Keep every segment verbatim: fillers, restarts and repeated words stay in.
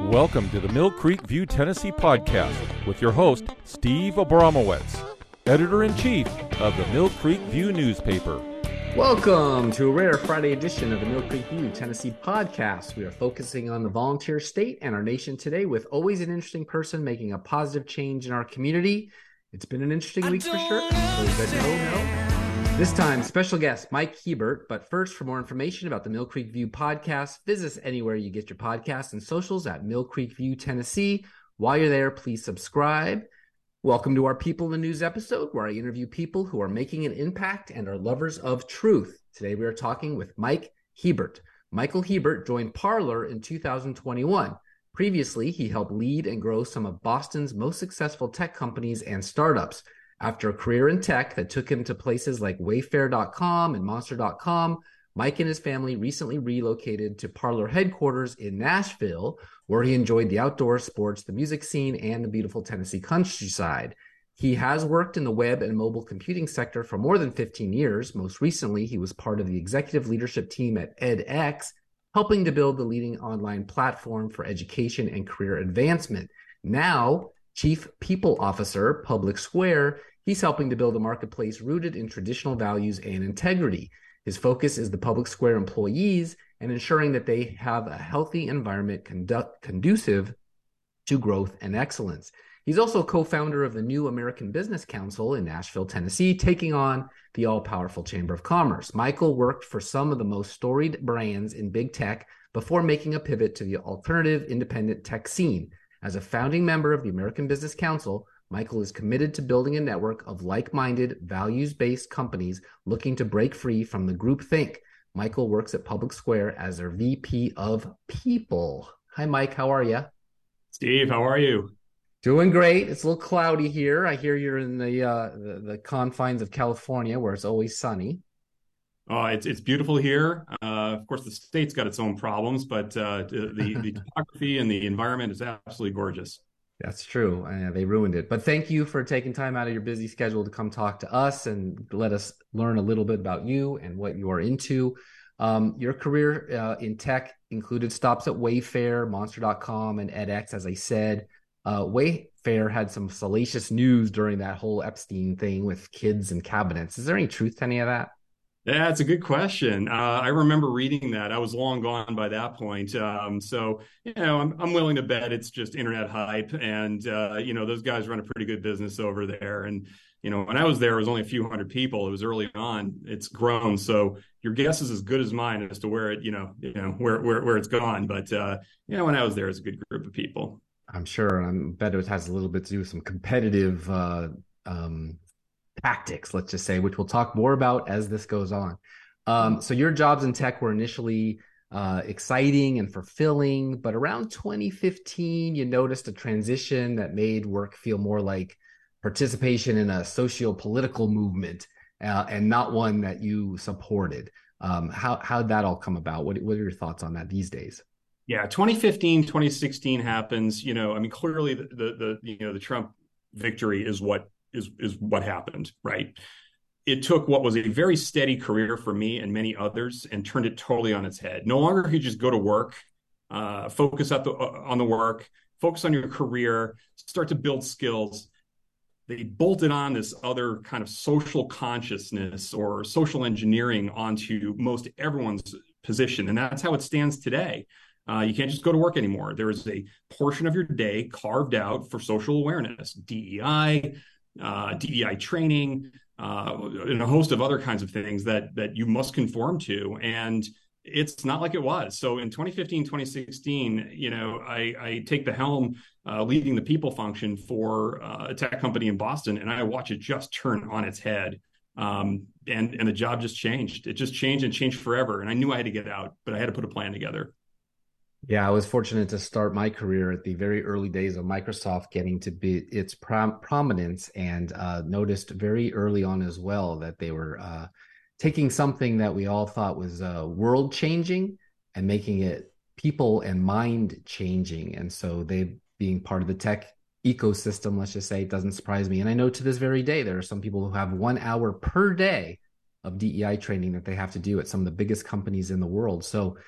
Welcome to the Mill Creek View, Tennessee podcast with your host, Steve Abramowitz, editor-in-chief of the Mill Creek View newspaper. Welcome to a rare Friday edition of the Mill Creek View, Tennessee podcast. We are focusing on the volunteer state and our nation today with always an interesting person making a positive change in our community. It's been an interesting week for sure. But no, no. This time, special guest Mike Hebert. But first, for more information about the Mill Creek View podcast, visit us anywhere you get your podcasts and socials at Mill Creek View, Tennessee. While you're there, please subscribe. Welcome to our People in the News episode, where I interview people who are making an impact and are lovers of truth. Today, we are talking with Mike Hebert. Michael Hebert joined Parler in two thousand twenty-one. Previously, he helped lead and grow some of Boston's most successful tech companies and startups. After a career in tech that took him to places like Wayfair dot com and Monster dot com, Mike and his family recently relocated to Parler headquarters in Nashville, where he enjoyed the outdoor sports, the music scene, and the beautiful Tennessee countryside. He has worked in the web and mobile computing sector for more than fifteen years. Most recently, he was part of the executive leadership team at edX, helping to build the leading online platform for education and career advancement. Now, Chief People Officer, Public Square, he's helping to build a marketplace rooted in traditional values and integrity. His focus is the Public Square employees and ensuring that they have a healthy environment conduct, conducive to growth and excellence. He's also co-founder of the New American Business Council in Nashville, Tennessee, taking on the all-powerful Chamber of Commerce. Michael worked for some of the most storied brands in big tech before making a pivot to the alternative independent tech scene. As a founding member of the American Business Council, Michael is committed to building a network of like-minded, values-based companies looking to break free from the groupthink. Michael works at Public Square as their V P of People. Hi, Mike. How are you? Steve, how are you? Doing great. It's a little cloudy here. I hear you're in the uh, the, the confines of California, where it's always sunny. Oh, it's it's beautiful here. Uh, of course, the state's got its own problems, but uh, the the topography and the environment is absolutely gorgeous. That's true. Uh, they ruined it. But thank you for taking time out of your busy schedule to come talk to us and let us learn a little bit about you and what you are into. Um, your career uh, in tech included stops at Wayfair, Monster dot com, and edX, as I said. Uh, Wayfair had some salacious news during that whole Epstein thing with kids and cabinets. Is there any truth to any of that? Yeah, it's a good question. Uh, I remember reading that. I was long gone by that point. Um, so, you know, I'm, I'm willing to bet it's just internet hype. And, uh, you know, those guys run a pretty good business over there. And, you know, when I was there, it was only a few hundred people. It was early on. It's grown. So your guess is as good as mine as to where it, you know, you know, where, where, where it's gone. But, uh, you know, when I was there, it was a good group of people. I'm sure. I bet it has a little bit to do with some competitive uh, um tactics, let's just say, which we'll talk more about as this goes on. Um, so your jobs in tech were initially uh, exciting and fulfilling, but around twenty fifteen, you noticed a transition that made work feel more like participation in a socio-political movement uh, and not one that you supported. Um, how, how'd that all come about? What, what are your thoughts on that these days? Yeah, twenty fifteen, twenty sixteen happens. You know, I mean, clearly the, the, the you know, the Trump victory is what is is what happened, right? It took what was a very steady career for me and many others and turned it totally on its head. No longer could you just go to work, uh, focus at the, uh, on the work, focus on your career, start to build skills. They bolted on this other kind of social consciousness or social engineering onto most everyone's position. And that's how it stands today. Uh, you can't just go to work anymore. There is a portion of your day carved out for social awareness, D E I, uh, D E I training, uh, and a host of other kinds of things that that you must conform to. And it's not like it was. So in twenty fifteen, twenty sixteen, you know, I, I take the helm uh, leading the people function for uh, a tech company in Boston, and I watch it just turn on its head. Um, and, and the job just changed. It just changed and changed forever. And I knew I had to get out, but I had to put a plan together. Yeah, I was fortunate to start my career at the very early days of Microsoft getting to be its prom- prominence and uh, noticed very early on as well that they were uh, taking something that we all thought was uh, world changing and making it people and mind changing. And so they being part of the tech ecosystem, let's just say, it doesn't surprise me. And I know to this very day, there are some people who have one hour per day of D E I training that they have to do at some of the biggest companies in the world. So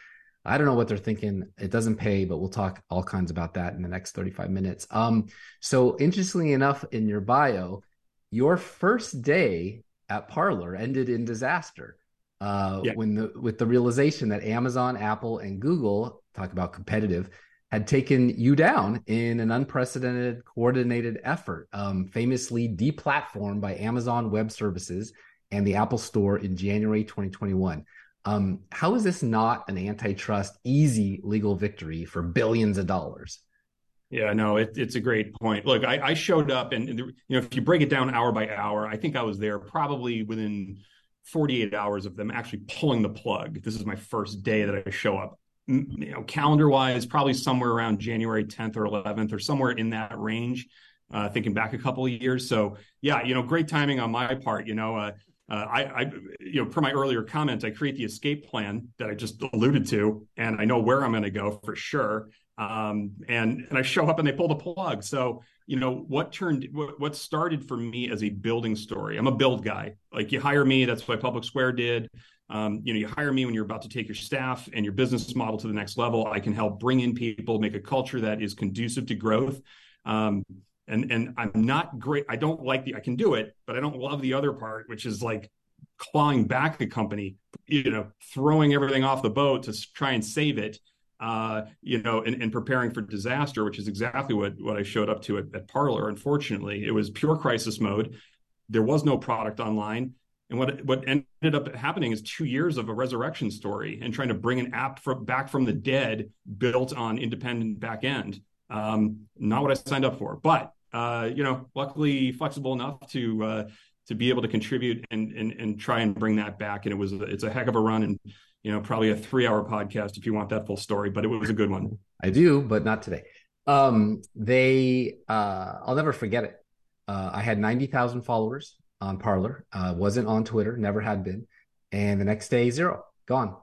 I don't know what they're thinking. It doesn't pay, but we'll talk all kinds about that in the next thirty-five minutes. Um, so interestingly enough, in your bio, your first day at Parler ended in disaster. Uh, Yeah. when the with the realization that Amazon, Apple, and Google, talk about competitive, had taken you down in an unprecedented, coordinated effort, um, famously deplatformed by Amazon Web Services and the Apple Store in January twenty twenty-one. Um, how is this not an antitrust easy legal victory for billions of dollars? Yeah, no, it, it's a great point. Look, I, I showed up, and, and you know, if you break it down hour by hour, I think I was there probably within forty-eight hours of them actually pulling the plug. This is my first day that I show up. You know, calendar wise, probably somewhere around January tenth or eleventh, or somewhere in that range. Uh, thinking back a couple of years, so yeah, you know, great timing on my part. You know, uh, uh, I, I, you know, per my earlier comment, I create the escape plan that I just alluded to, and I know where I'm going to go for sure. Um, and and I show up and they pull the plug. So you know what turned what, what started for me as a building story. I'm a build guy. Like you hire me, that's what Public Square did. Um, you know, you hire me when you're about to take your staff and your business model to the next level. I can help bring in people, make a culture that is conducive to growth. Um, and and I'm not great. I don't like the. I can do it, but I don't love the other part, which is like clawing back the company. You know, throwing everything off the boat to try and save it. Uh, you know, and, and preparing for disaster, which is exactly what what I showed up to at, at Parler. Unfortunately, it was pure crisis mode. There was no product online. And what what ended up happening is two years of a resurrection story and trying to bring an app from, back from the dead built on independent back end. Um, not what I signed up for, but uh, you know, luckily flexible enough to uh, to be able to contribute and, and and try and bring that back. And it was it's a heck of a run, and you know, probably a three-hour podcast if you want that full story, but it was a good one. I do, but not today. Um, they, uh, I'll never forget it. Uh, I had ninety thousand followers on Parler, uh, wasn't on Twitter, never had been. And the next day, zero, gone.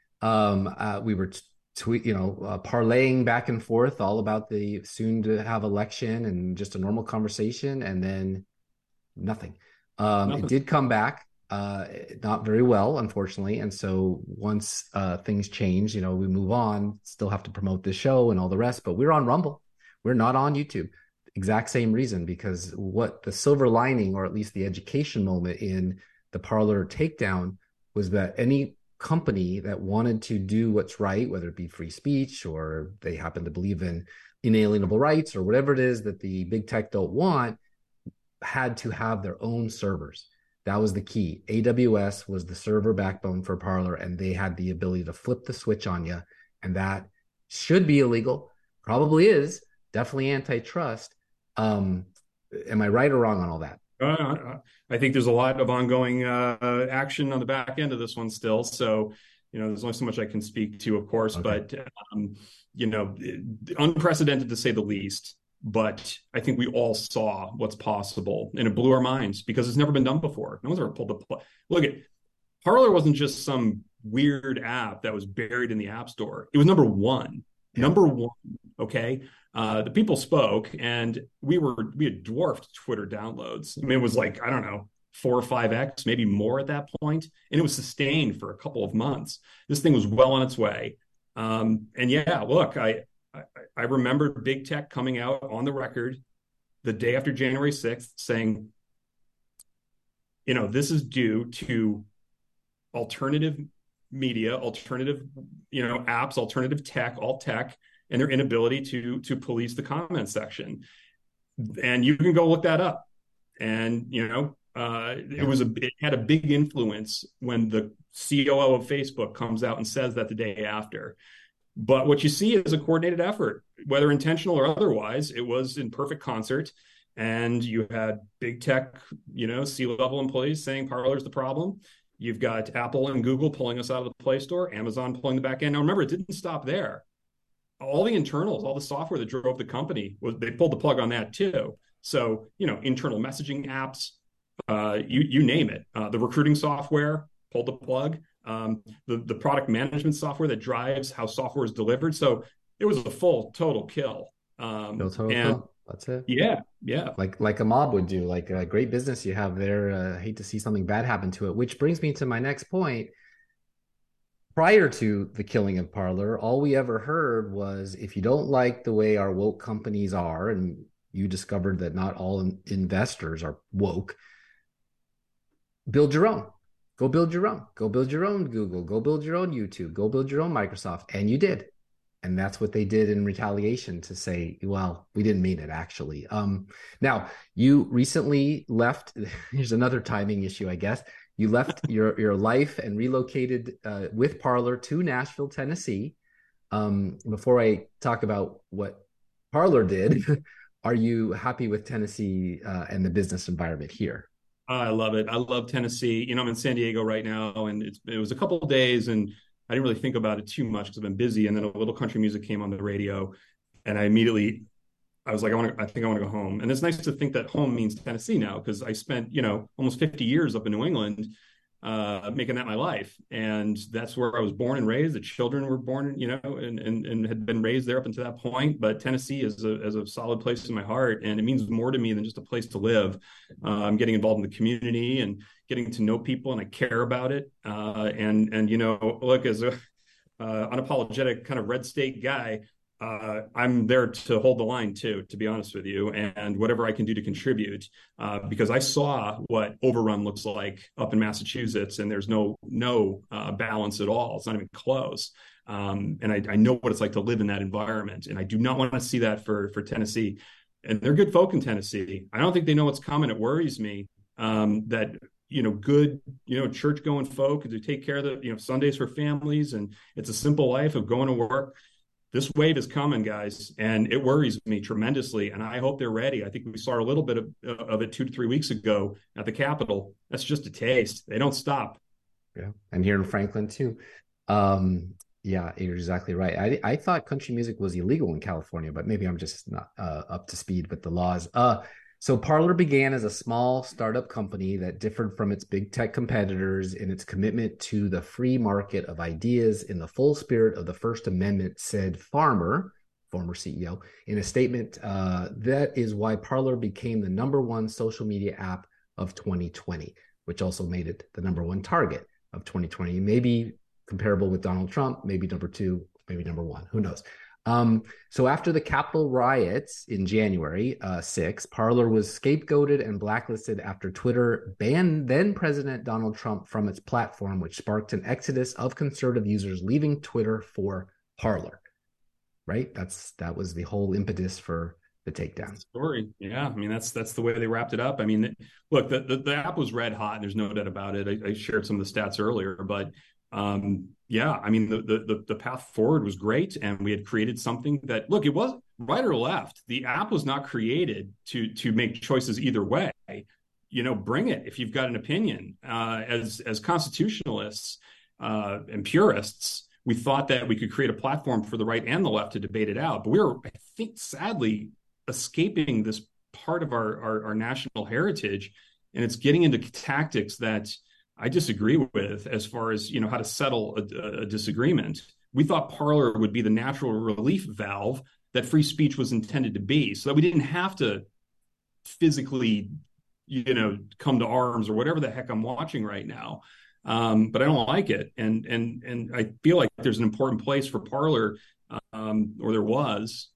Um, uh, we were, t- tweet, you know, uh, parlaying back and forth all about the soon to have election and just a normal conversation. And then nothing. Um, nothing. It did come back. Uh, not very well, unfortunately. And so once uh, things change, you know, we move on, still have to promote this show and all the rest, but we're on Rumble. We're not on YouTube. Exact same reason, because what the silver lining, or at least the education moment in the Parler takedown, was that any company that wanted to do what's right, whether it be free speech or they happen to believe in inalienable rights or whatever it is that the big tech don't want, had to have their own servers. That was the key. A W S was the server backbone for Parler, and they had the ability to flip the switch on you. And that should be illegal. Probably is. Definitely antitrust. Um, am I right or wrong on all that? Uh, I think there's a lot of ongoing uh, action on the back end of this one still. So, you know, there's only so much I can speak to, of course, okay. but, um, you know, unprecedented to say the least. But I think we all saw what's possible, and it blew our minds because it's never been done before. No one's ever pulled the plug. Look at Parler wasn't just some weird app that was buried in the App Store. It was number one, yeah. number one. Okay, uh, the people spoke, and we were we had dwarfed Twitter downloads. I mean, it was like I don't know four or five x, maybe more at that point, and it was sustained for a couple of months. This thing was well on its way, um, and yeah, look, I. I remember big tech coming out on the record the day after January sixth saying, you know, this is due to alternative media, alternative, you know, apps, alternative tech, alt tech, and their inability to to police the comment section. And you can go look that up. And, you know, uh, it was a it had a big influence when the C O O of Facebook comes out and says that the day after. But what you see is a coordinated effort, whether intentional or otherwise. It was in perfect concert. And you had big tech, you know, C-level employees saying Parler's the problem. You've got Apple and Google pulling us out of the Play Store, Amazon pulling the back end. Now, remember, it didn't stop there. All the internals, all the software that drove the company, was they pulled the plug on that too. So, you know, internal messaging apps, uh, you you name it. Uh, the recruiting software pulled the plug. Um, the, the product management software that drives how software is delivered. So it was a full total kill. Um, no total and, kill. That's it. Yeah, yeah. Like like a mob would do. Like a great business you have there. Uh, hate to see something bad happen to it. Which brings me to my next point. prior to the killing of Parler, all we ever heard was, if you don't like the way our woke companies are, and you discovered that not all in- investors are woke, build your own. Go build your own. Go build your own Google. Go build your own YouTube. Go build your own Microsoft. And you did. And that's what they did in retaliation to say, well, we didn't mean it, actually. Um, now, you recently left. Here's another timing issue, I guess. You left your, your life and relocated uh, with Parler to Nashville, Tennessee. Um, before I talk about what Parler did, are you happy with Tennessee uh, and the business environment here? I love it. I love Tennessee. You know, I'm in San Diego right now, and it's, it was a couple of days, and I didn't really think about it too much because I've been busy. And then a little country music came on the radio, and I immediately, I was like, I want to, I think I want to go home. And it's nice to think that home means Tennessee now, because I spent, you know, almost fifty years up in New England, uh, making that my life. And that's where I was born and raised. The children were born, you know, and, and, and had been raised there up until that point. But Tennessee is a, is a solid place in my heart. And it means more to me than just a place to live. Uh, I'm getting involved in the community and getting to know people, and I care about it. Uh, and, and, you know, look, as a uh, unapologetic kind of red state guy, Uh, I'm there to hold the line too, to be honest with you, and whatever I can do to contribute, uh, because I saw what overrun looks like up in Massachusetts, and there's no no uh, balance at all. It's not even close. Um, and I, I know what it's like to live in that environment, and I do not want to see that for for Tennessee. And they're good folk in Tennessee. I don't think they know what's coming. It worries me um, that you know good you know church going folk who take care of the you know Sundays for families, and it's a simple life of going to work. This wave is coming, guys, and it worries me tremendously, and I hope they're ready. I think we saw a little bit of, of it two to three weeks ago at the Capitol. That's just a taste. They don't stop. Yeah, and here in Franklin, too. Um, yeah, you're exactly right. I, I thought country music was illegal in California, but maybe I'm just not uh, up to speed with the laws. Uh, so Parler began as a small startup company that differed from its big tech competitors in its commitment to the free market of ideas in the full spirit of the First Amendment, said Farmer, former C E O, in a statement. Uh, that is why Parler became the number one social media app of twenty twenty, which also made it the number one target of twenty twenty. Maybe comparable with Donald Trump, maybe number two, maybe number one, who knows? Um, so after the Capitol riots in January uh, sixth, Parler was scapegoated and blacklisted after Twitter banned then President Donald Trump from its platform, which sparked an exodus of conservative users leaving Twitter for Parler. Right? That's that was the whole impetus for the takedown. Story, yeah. I mean, that's that's the way they wrapped it up. I mean, look, the the, the app was red hot, and there's no doubt about it. I, I shared some of the stats earlier, but. Um, yeah, I mean, the, the the path forward was great, and we had created something that, look, it was right or left. The app was not created to to make choices either way. You know, bring it if you've got an opinion. Uh, as as constitutionalists uh, and purists, we thought that we could create a platform for the right and the left to debate it out. But we were, I think, sadly, escaping this part of our our, our national heritage, and it's getting into tactics that I disagree with as far as, you know, how to settle a, a disagreement. We thought Parler would be the natural relief valve that free speech was intended to be, so that we didn't have to physically, you know, come to arms or whatever the heck I'm watching right now. Um, but I don't like it. And, and, and I feel like there's an important place for Parler, um, or there was,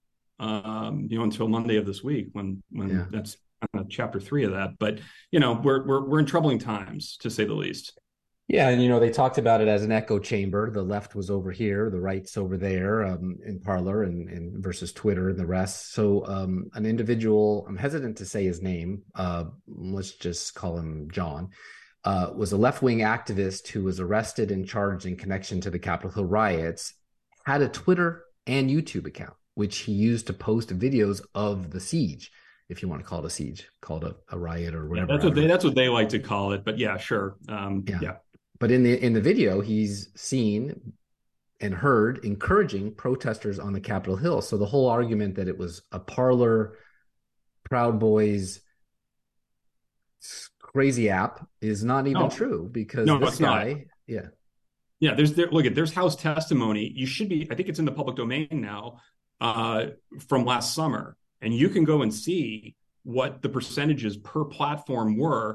um, you know, until Monday of this week when, when yeah. that's, Uh, chapter three of that, but you know we're we're we're in troubling times, to say the least. Yeah, and you know they talked about it as an echo chamber. The left was over here, the right's over there, um, in Parler and, and versus Twitter and the rest. So um, an individual, I'm hesitant to say his name, uh, let's just call him John, uh, was a left-wing activist who was arrested and charged in connection to the Capitol Hill riots. Had a Twitter and YouTube account, which he used to post videos of the siege. If you want to call it a siege, call it a, a riot or whatever. Yeah, that's what they that's what they like to call it. But yeah, sure. Um, yeah. yeah. But in the in the video, he's seen and heard encouraging protesters on the Capitol Hill. So the whole argument that it was a Parler, Proud Boys, crazy app is not even no. true, because no, this guy, not. yeah, yeah. There's there. Look at there's House testimony. You should be. I think it's in the public domain now, uh, from last summer. And you can go and see what the percentages per platform were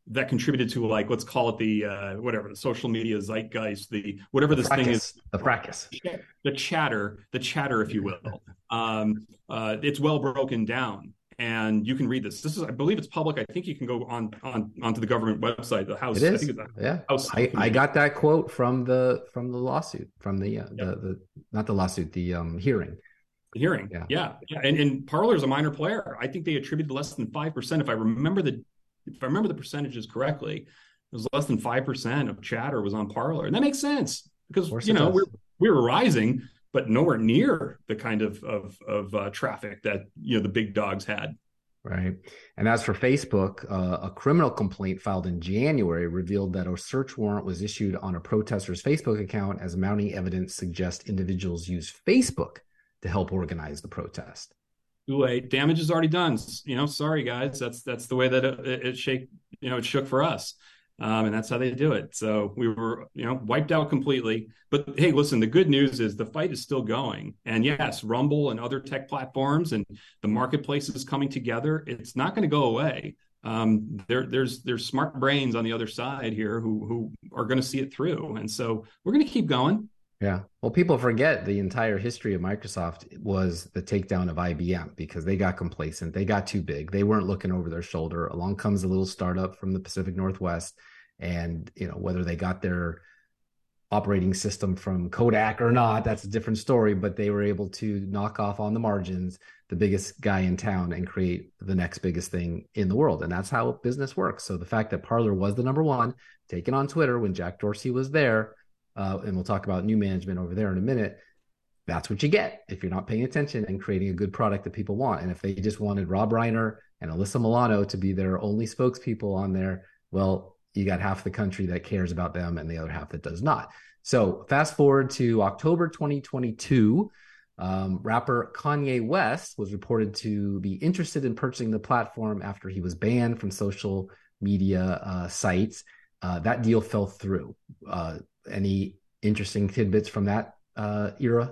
that contributed to, like, let's call it the uh, whatever, the social media zeitgeist, the whatever the this fracas, thing is, the fracas, the chatter, the chatter, if you will. Um, uh, it's well broken down, and you can read this. This is, I believe, it's public. I think you can go on on onto the government website, the House. It is. I think it's the yeah. House. I, I got that quote from the from the lawsuit, from the uh, yeah. the the not the lawsuit, the um hearing. The hearing, yeah, yeah, yeah. And, and Parler is a minor player. I think they attributed less than five percent, if I remember the if I remember the percentages correctly. It was less than five percent of chatter was on Parler, and that makes sense because, you know, we're we were rising, but nowhere near the kind of of of uh, traffic that, you know, the big dogs had. Right. And as for Facebook, uh, a criminal complaint filed in January revealed that a search warrant was issued on a protester's Facebook account, as mounting evidence suggests individuals use Facebook to help organize the protest. Too late. Damage is already done. You know, sorry guys. That's that's the way that it, it, it shake. You know, it shook for us, um, and that's how they do it. So we were, you know, wiped out completely. But hey, listen, the good news is the fight is still going. And yes, Rumble and other tech platforms and the marketplace is coming together. It's not going to go away. Um, there, there's there's smart brains on the other side here who who are going to see it through, and so we're going to keep going. Yeah. Well, people forget the entire history of Microsoft was the takedown of I B M because they got complacent. They got too big. They weren't looking over their shoulder. Along comes a little startup from the Pacific Northwest. And, you know, whether they got their operating system from Kodak or not, that's a different story. But they were able to knock off on the margins the biggest guy in town and create the next biggest thing in the world. And that's how business works. So the fact that Parler was the number one, taken on Twitter when Jack Dorsey was there, Uh, and we'll talk about new management over there in a minute. That's what you get if you're not paying attention and creating a good product that people want. And if they just wanted Rob Reiner and Alyssa Milano to be their only spokespeople on there, well, you got half the country that cares about them and the other half that does not. So fast forward to October twenty twenty-two, um, rapper Kanye West was reported to be interested in purchasing the platform after he was banned from social media uh, sites. Uh, that deal fell through. Uh, Any interesting tidbits from that uh, era?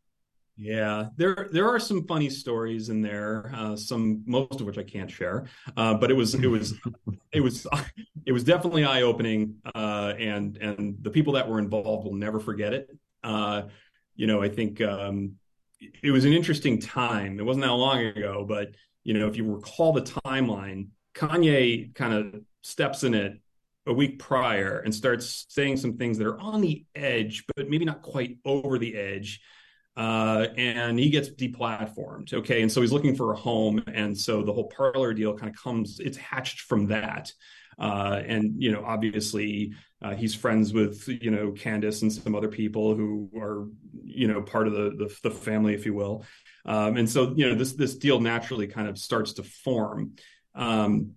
Yeah, there there are some funny stories in there. Uh, some, most of which I can't share. Uh, but it was it was it was it was definitely eye opening, uh, and and the people that were involved will never forget it. Uh, you know, I think um, it was an interesting time. It wasn't that long ago, but you know, if you recall the timeline, Kanye kind of steps in it a week prior and starts saying some things that are on the edge, but maybe not quite over the edge. Uh, and he gets deplatformed. Okay. And so he's looking for a home. And so the whole Parler deal kind of comes, it's hatched from that. Uh, and, you know, obviously uh, he's friends with, you know, Candace and some other people who are, you know, part of the, the, the family, if you will. Um, and so, you know, this, this deal naturally kind of starts to form. Um,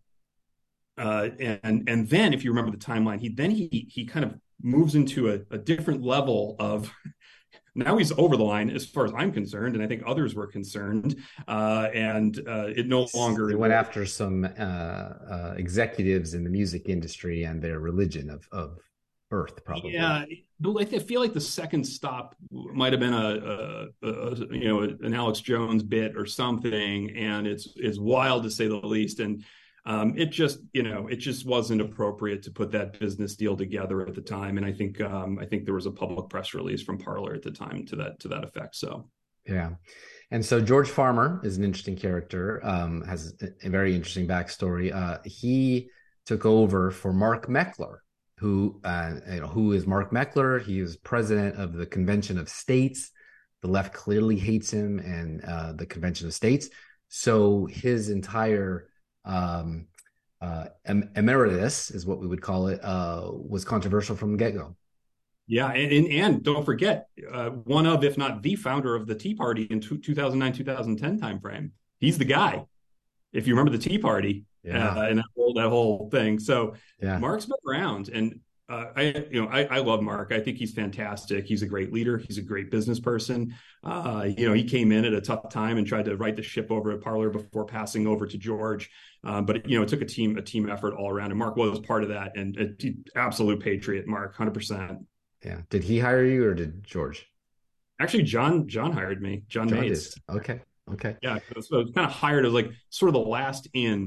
Uh, and and then, if you remember the timeline, he then he he kind of moves into a, a different level of. Now he's over the line, as far as I'm concerned, and I think others were concerned. Uh, and uh, it no longer they went after some uh, uh, executives in the music industry and their religion of of birth, probably. Yeah, but I feel like the second stop might have been a, a, a you know an Alex Jones bit or something, and it's it's wild to say the least. And Um, it just, you know, it just wasn't appropriate to put that business deal together at the time, and I think, um, I think there was a public press release from Parler at the time to that to that effect. So, yeah, and so George Farmer is an interesting character, um, has a very interesting backstory. Uh, he took over for Mark Meckler, who, uh, you know, who is Mark Meckler? He is president of the Convention of States. The left clearly hates him, and uh, the Convention of States. So his entire um uh em- emeritus is what we would call it, uh was controversial from the get-go. Yeah, and and don't forget, uh one of, if not the founder of the Tea Party in two thousand nine, two thousand ten timeframe. He's the guy, if you remember the Tea Party. Yeah, uh, and that whole, that whole thing. So yeah, Mark's been around, and uh, I, you know, I, I love Mark. I think he's fantastic. He's a great leader. He's a great business person. Uh, you know, he came in at a tough time and tried to right the ship over at Parler before passing over to George. Um, but, you know, it took a team, a team effort all around. And Mark was part of that, and an absolute patriot, Mark, one hundred percent. Yeah. Did he hire you, or did George? Actually, John, John hired me. John, John Mates. Okay. Okay. Yeah. So it was kind of hired as like sort of the last in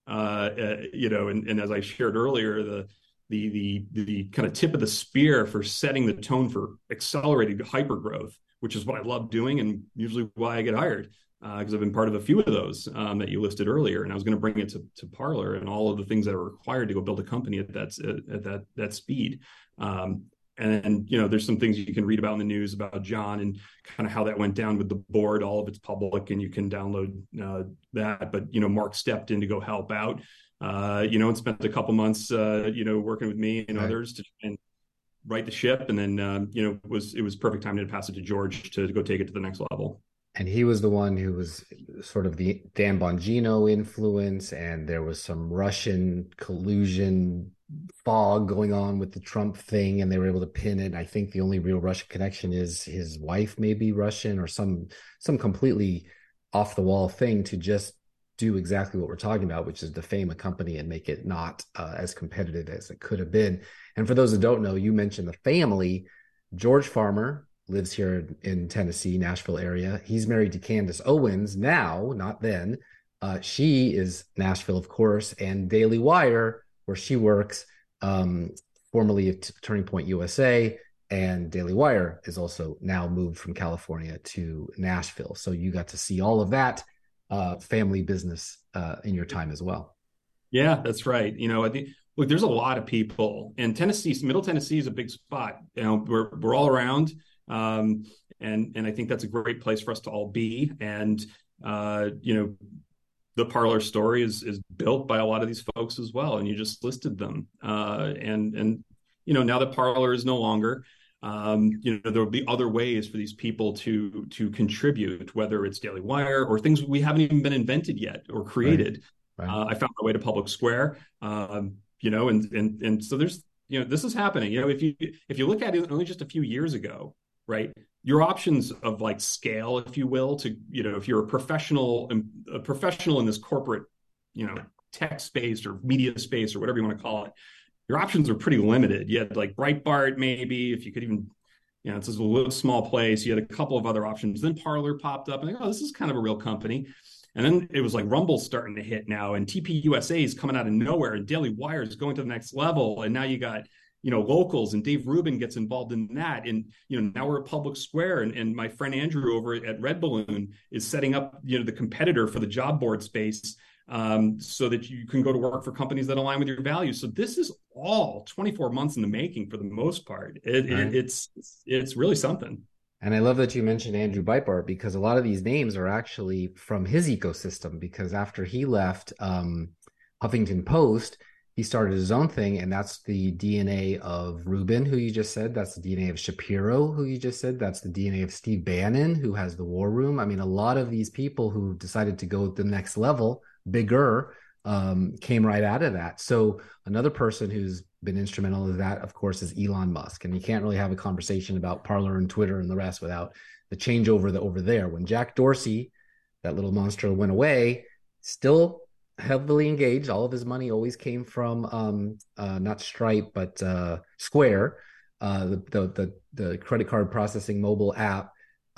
Uh, uh, you know, and, and as I shared earlier, the the the the kind of tip of the spear for setting the tone for accelerated hypergrowth, which is what I love doing, and usually why I get hired, because uh, I've been part of a few of those um, that you listed earlier. And I was going to bring it to, to Parler and all of the things that are required to go build a company at that at that that speed. Um, and you know, there's some things you can read about in the news about John and kind of how that went down with the board. All of it's public, and you can download uh, that. But you know, Mark stepped in to go help out. Uh, you know, and spent a couple months, uh, you know, working with me and right. others to and right the ship. And then, um, you know, it was it was perfect time to pass it to George to, to go take it to the next level. And he was the one who was sort of the Dan Bongino influence, and there was some Russian collusion fog going on with the Trump thing, and they were able to pin it. I think the only real Russian connection is his wife may be Russian, or some some completely off the wall thing to just do exactly what we're talking about, which is defame a company and make it not uh, as competitive as it could have been. And for those that don't know, you mentioned the family. George Farmer lives here in Tennessee, Nashville area. He's married to Candace Owens now, not then. Uh, she is Nashville, of course, and Daily Wire, where she works, um, formerly at Turning Point U S A, and Daily Wire is also now moved from California to Nashville. So you got to see all of that uh, family business uh, in your time as well. Yeah, that's right. You know, I think, look, there's a lot of people, and Tennessee, Middle Tennessee is a big spot. You know, we're we're all around. Um, and, and I think that's a great place for us to all be. And, uh, you know, the Parler story is, is built by a lot of these folks as well. And you just listed them. Uh, and, and, you know, now that Parler is no longer, um, you know, there will be other ways for these people to, to contribute, whether it's Daily Wire or things we haven't even been invented yet or created. Right. Right. Uh, I found my way to Public Square, um, you know, and, and, and so there's, you know, this is happening. You know, if you, if you look at it only just a few years ago, right, your options of like scale, if you will, to, you know, if you're a professional, a professional in this corporate, you know, tech space or media space or whatever you want to call it, your options are pretty limited. You had like Breitbart, maybe, if you could even, you know, it's a little small place. You had a couple of other options. Then Parler popped up and like, oh, this is kind of a real company. And then it was like Rumble's starting to hit now, and T P U S A is coming out of nowhere, and Daily Wire is going to the next level. And now you got, you know, locals, and Dave Rubin gets involved in that. And, you know, now we're at Public Square, and, and my friend Andrew over at Red Balloon is setting up, you know, the competitor for the job board space, um, so that you can go to work for companies that align with your values. So this is all twenty-four months in the making for the most part. It, right. it, it's, it's really something. And I love that you mentioned Andrew Breitbart, because a lot of these names are actually from his ecosystem, because after he left um, Huffington Post, he started his own thing, and that's the D N A of Rubin, who you just said. That's the D N A of Shapiro, who you just said. That's the D N A of Steve Bannon, who has the War Room. I mean, a lot of these people who decided to go to the next level, bigger, um, came right out of that. So another person who's been instrumental in that, of course, is Elon Musk. And you can't really have a conversation about Parler and Twitter and the rest without the changeover the, over there. When Jack Dorsey, that little monster, went away, still heavily engaged. All of his money always came from um, uh, not Stripe, but uh, Square, uh, the, the the the credit card processing mobile app.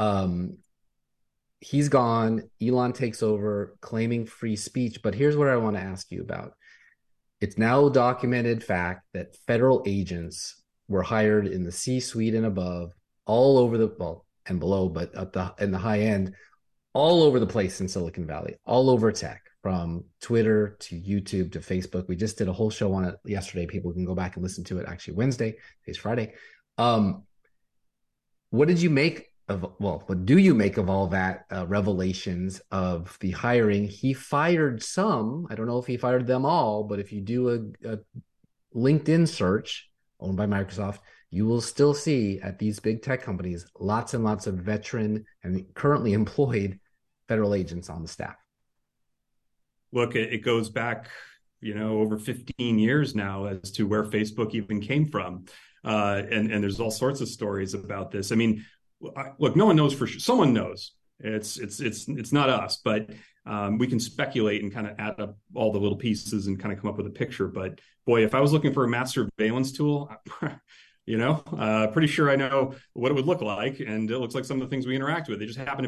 Um, he's gone. Elon takes over, claiming free speech. But here's what I want to ask you about. It's now documented fact that federal agents were hired in the C-suite and above, all over the well and below, but at the in the high end, all over the place in Silicon Valley, all over tech. From Twitter to YouTube to Facebook. We just did a whole show on it yesterday. People can go back and listen to it. Actually, Wednesday, today's Friday. Um, what did you make of, well, what do you make of all that uh, revelations of the hiring? He fired some. I don't know if he fired them all, but if you do a, a LinkedIn search owned by Microsoft, you will still see at these big tech companies lots and lots of veteran and currently employed federal agents on the staff. Look, it goes back, you know, over fifteen years now as to where Facebook even came from. Uh, and, and there's all sorts of stories about this. I mean, I, look, no one knows for sure. Someone knows. It's it's it's it's not us, but um, we can speculate and kind of add up all the little pieces and kind of come up with a picture. But boy, if I was looking for a mass surveillance tool, you know, uh, pretty sure I know what it would look like. And it looks like some of the things we interact with. They just happen to be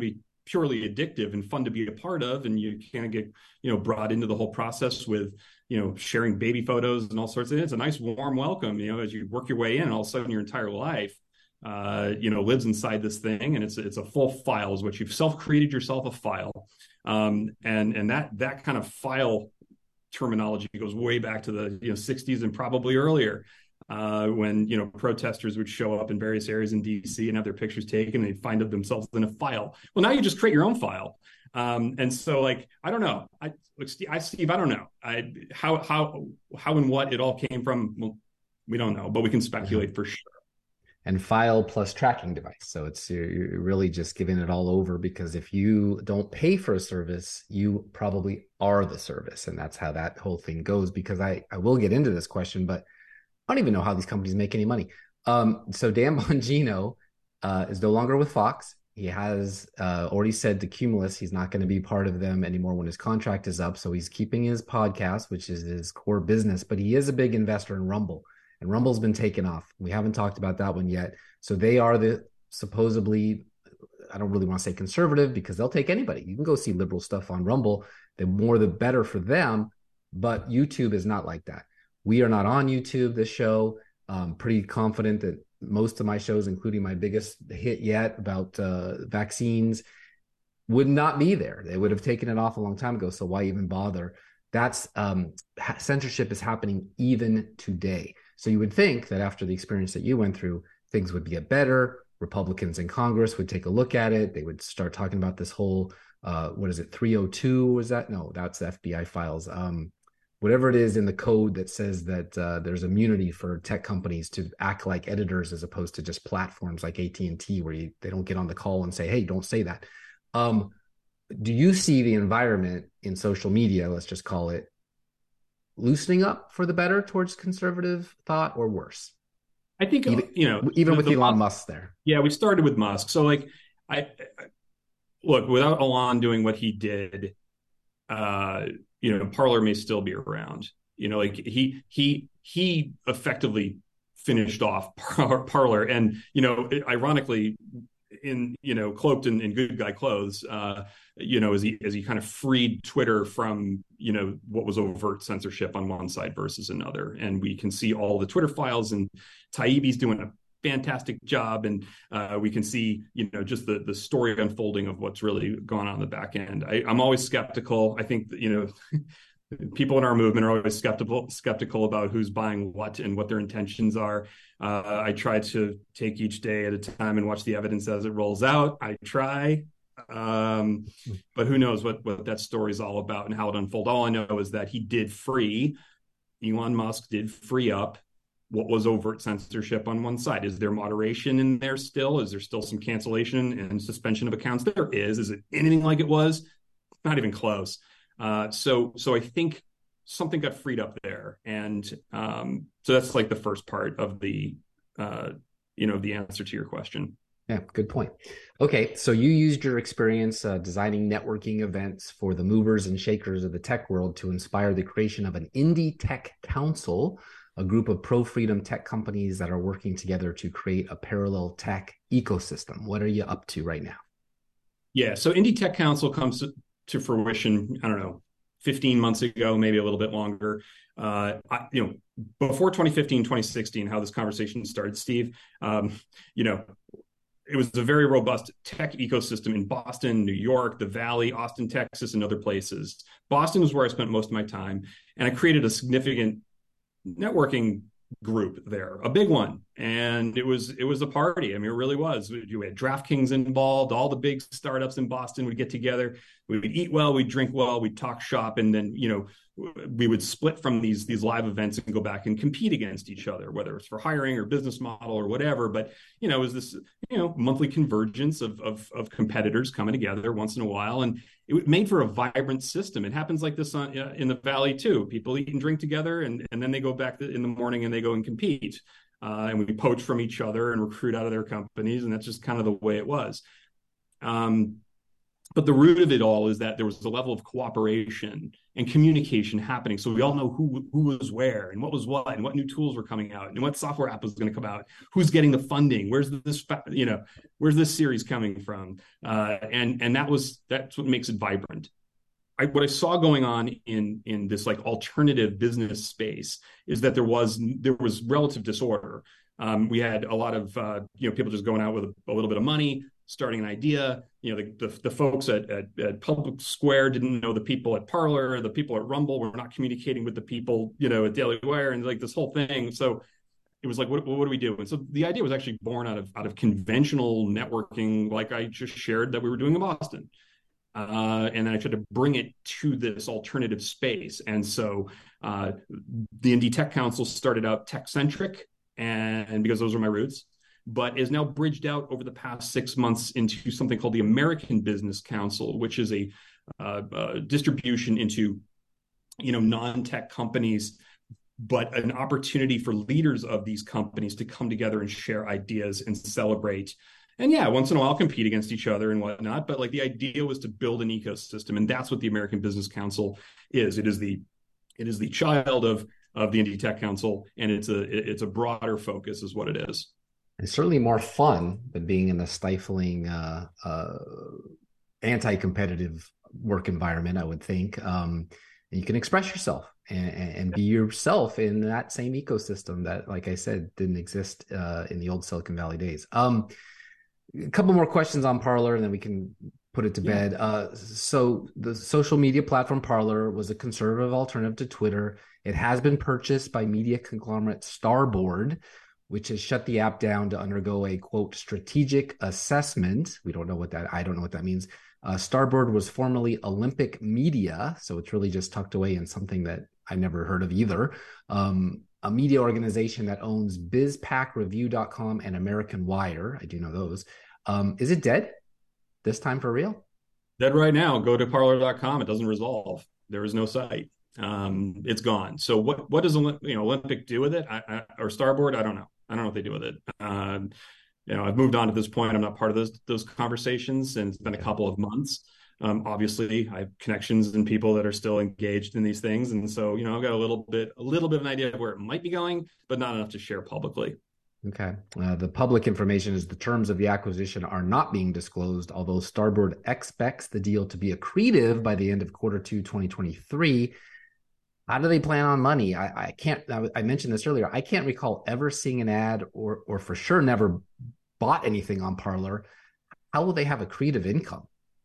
purely addictive and fun to be a part of, and you kind of get, you know, brought into the whole process with, you know, sharing baby photos and all sorts of things. It's a nice warm welcome, you know, as you work your way in, and all of a sudden your entire life, uh, you know, lives inside this thing, and it's it's a full file is what you've self-created yourself a file, um, and and that that kind of file terminology goes way back to the, you know, sixties and probably earlier. Uh, when, you know, protesters would show up in various areas in D C and have their pictures taken, and they'd find themselves in a file. Well, now you just create your own file. Um, and so, like, I don't know. I, look, Steve, I, Steve, I don't know. I, how, how, how and what it all came from, well, we don't know, but we can speculate for sure. And file plus tracking device. So it's, you're, you're really just giving it all over, because if you don't pay for a service, you probably are the service. And that's how that whole thing goes, because I, I will get into this question, but I don't even know how these companies make any money. Um, so Dan Bongino uh, is no longer with Fox. He has uh, already said to Cumulus he's not going to be part of them anymore when his contract is up. So he's keeping his podcast, which is his core business, but he is a big investor in Rumble, and Rumble's been taken off. We haven't talked about that one yet. So they are the supposedly, I don't really want to say conservative, because they'll take anybody. You can go see liberal stuff on Rumble. The more the better for them, but YouTube is not like that. We are not on YouTube, this show. I'm pretty confident that most of my shows, including my biggest hit yet about uh, vaccines, would not be there. They would have taken it off a long time ago. So why even bother? That's um, ha- censorship is happening even today. So you would think that after the experience that you went through, things would get better. Republicans in Congress would take a look at it. They would start talking about this whole, uh, what is it, three oh two? Was that? No, that's the F B I files. Um, whatever it is in the code that says that uh, there's immunity for tech companies to act like editors as opposed to just platforms like A T and T, where you, they don't get on the call and say, hey, don't say that. Um, do you see the environment in social media, let's just call it, loosening up for the better towards conservative thought, or worse? I think, even, you know, even the, with the, Elon Musk there. Yeah, we started with Musk. So, like, I, I look, without Elon doing what he did, uh, you know, Parler may still be around. You know, like he he he effectively finished off Par- Parler, and you know, ironically, in you know, cloaked in, in good guy clothes, uh, you know, as he as he kind of freed Twitter from, you know, what was overt censorship on one side versus another, and we can see all the Twitter files, and Taibbi's doing a fantastic job, and uh, we can see, you know, just the the story unfolding of what's really gone on in the back end. I, I'm always skeptical. I think that, you know, people in our movement are always skeptical skeptical about who's buying what and what their intentions are. Uh, I try to take each day at a time and watch the evidence as it rolls out. I try, um, but who knows what what that story is all about and how it unfolds. All I know is that he did free, Elon Musk did free up what was overt censorship on one side. Is there moderation in there still? Is there still some cancellation and suspension of accounts? There is. Is it anything like it was? Not even close. Uh, so, so I think something got freed up there, and um, so that's like the first part of the, uh, you know, the answer to your question. Yeah, good point. Okay, so you used your experience uh, designing networking events for the movers and shakers of the tech world to inspire the creation of an Indie Tech Council, a group of pro-freedom tech companies that are working together to create a parallel tech ecosystem. What are you up to right now? Yeah, so Indie Tech Council comes to fruition, I don't know, fifteen months ago, maybe a little bit longer. Uh, I, you know, before twenty fifteen, twenty sixteen, how this conversation started, Steve, um, you know, it was a very robust tech ecosystem in Boston, New York, the Valley, Austin, Texas, and other places. Boston was where I spent most of my time, and I created a significant networking group there, a big one, and it was it was a party. I mean, it really was. We had DraftKings involved. All the big startups in Boston would get together. We would eat well, we'd drink well, we'd talk shop, and then, you know, we would split from these these live events and go back and compete against each other, whether it's for hiring or business model or whatever. But, you know, it was this, you know, monthly convergence of of, of competitors coming together once in a while, and it made for a vibrant system. It happens like this on, uh, in the Valley too. People eat and drink together, and and then they go back in the morning and they go and compete, uh, and we poach from each other and recruit out of their companies, and that's just kind of the way it was. Um, but the root of it all is that there was a level of cooperation and communication happening. So we all know who who was where and what was what and what new tools were coming out and what software app was going to come out, who's getting the funding, where's this, you know, where's this series coming from, uh, and and that was that's what makes it vibrant. I, what I saw going on in in this like alternative business space is that there was there was relative disorder. Um, we had a lot of uh, you know people just going out with a, a little bit of money, starting an idea. You know, the, the, the folks at, at, at Public Square didn't know the people at Parler. The people at Rumble were not communicating with the people, you know, at Daily Wire, and like this whole thing. So it was like, what, what do we do? And so the idea was actually born out of out of conventional networking, like I just shared that we were doing in Boston. Uh, and then I tried to bring it to this alternative space. And so uh, the Indie Tech Council started out tech-centric, and because those are my roots, but is now bridged out over the past six months into something called the American Business Council, which is a uh, uh, distribution into, you know, non-tech companies, but an opportunity for leaders of these companies to come together and share ideas and celebrate. And yeah, once in a while compete against each other and whatnot. But like the idea was to build an ecosystem, and that's what the American Business Council is. It is the it is the child of of the Indie Tech Council, and it's a it's a broader focus, is what it is. It's certainly more fun than being in a stifling, uh, uh, anti-competitive work environment, I would think. Um, you can express yourself and, and be yourself in that same ecosystem that, like I said, didn't exist uh, in the old Silicon Valley days. Um, a couple more questions on Parler, and then we can put it to yeah. bed. Uh, so the social media platform Parler was a conservative alternative to Twitter. It has been purchased by media conglomerate Starboard, which has shut the app down to undergo a, quote, strategic assessment. We don't know what that, I don't know what that means. Uh, Starboard was formerly Olympic Media, so it's really just tucked away in something that I never heard of either. Um, a media organization that owns biz pack review dot com and American Wire. I do know those. Um, is it dead this time for real? Dead right now. Go to parler dot com. It doesn't resolve. There is no site. Um, it's gone. So what, what does you know, Olympic do with it? I, I, or Starboard? I don't know. I don't know what they do with it. Um, you know, I've moved on to this point. I'm not part of those those conversations, and it's been a couple of months. Um, obviously, I have connections and people that are still engaged in these things, and so you know, I've got a little bit a little bit of an idea of where it might be going, but not enough to share publicly. Okay. Uh, the public information is the terms of the acquisition are not being disclosed, although Starboard expects the deal to be accretive by the end of quarter two, twenty twenty-three. How do they plan on money? I, I can't, I, I mentioned this earlier. I can't recall ever seeing an ad or, or for sure never bought anything on Parler. How will they have accretive income?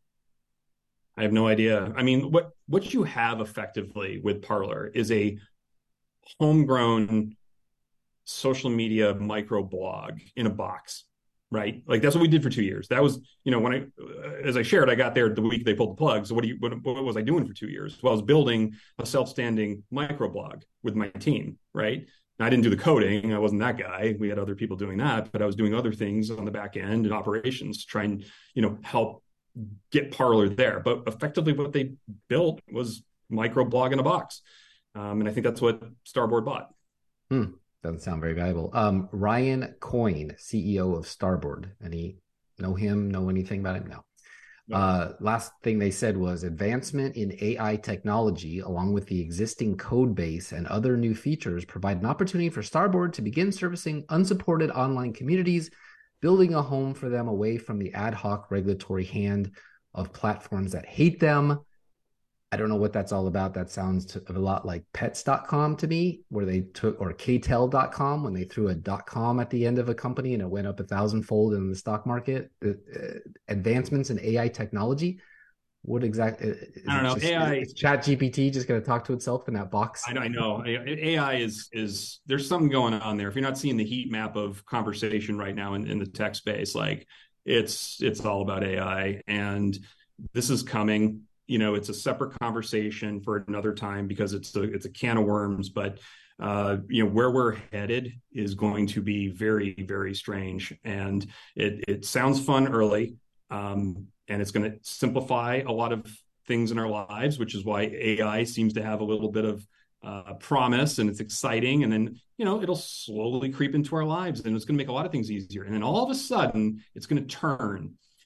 I have no idea. I mean, what, what you have effectively with Parler is a homegrown social media micro blog in a box, right? Like that's what we did for two years. That was, you know, when I, as I shared, I got there the week they pulled the plug. So what do you, what, what was I doing for two years? Well, I was building a self-standing microblog with my team, right? And I didn't do the coding. I wasn't that guy. We had other people doing that, but I was doing other things on the back end and operations to try and, you know, help get Parler there. But effectively what they built was microblog in a box. Um, and I think that's what Starboard bought. Hmm. Doesn't sound very valuable. Um, Ryan Coyne, C E O of Starboard. Any know him? Know anything about him? No. no. Uh, last thing they said was advancement in A I technology, along with the existing code base and other new features, provide an opportunity for Starboard to begin servicing unsupported online communities, building a home for them away from the ad hoc regulatory hand of platforms that hate them. I don't know what that's all about. That sounds to, a lot like pets dot com to me, where they took, or k tel dot com, when they threw a .com at the end of a company and it went up a thousandfold in the stock market. Uh, advancements in A I technology. What exactly? I don't know. Just, A I is Chat G P T just going to talk to itself in that box? I know. I know. A I is is there's something going on there. If you're not seeing the heat map of conversation right now in, in the tech space, like it's it's all about A I, and this is coming. You know, it's a separate conversation for another time because it's a it's a can of worms. But uh, you know, where we're headed is going to be very, very strange, and it it sounds fun early, um, and it's going to simplify a lot of things in our lives, which is why A I seems to have a little bit of uh, promise, and it's exciting. And then you know, it'll slowly creep into our lives, and it's going to make a lot of things easier. And then all of a sudden, it's going to turn.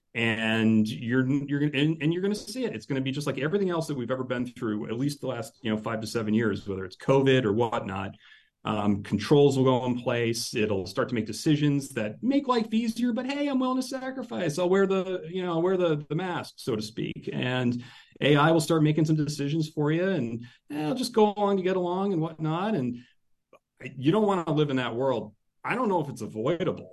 And you're you're gonna and, and you're going to see it. It's going to be just like everything else that we've ever been through, at least the last you know five to seven years, whether it's COVID or whatnot. Um, controls will go in place. It'll start to make decisions that make life easier. But hey, I'm willing to sacrifice. I'll wear the you know I'll wear the the mask, so to speak. And A I will start making some decisions for you, and eh, I'll just go along to get along and whatnot. And you don't want to live in that world. I don't know if it's avoidable.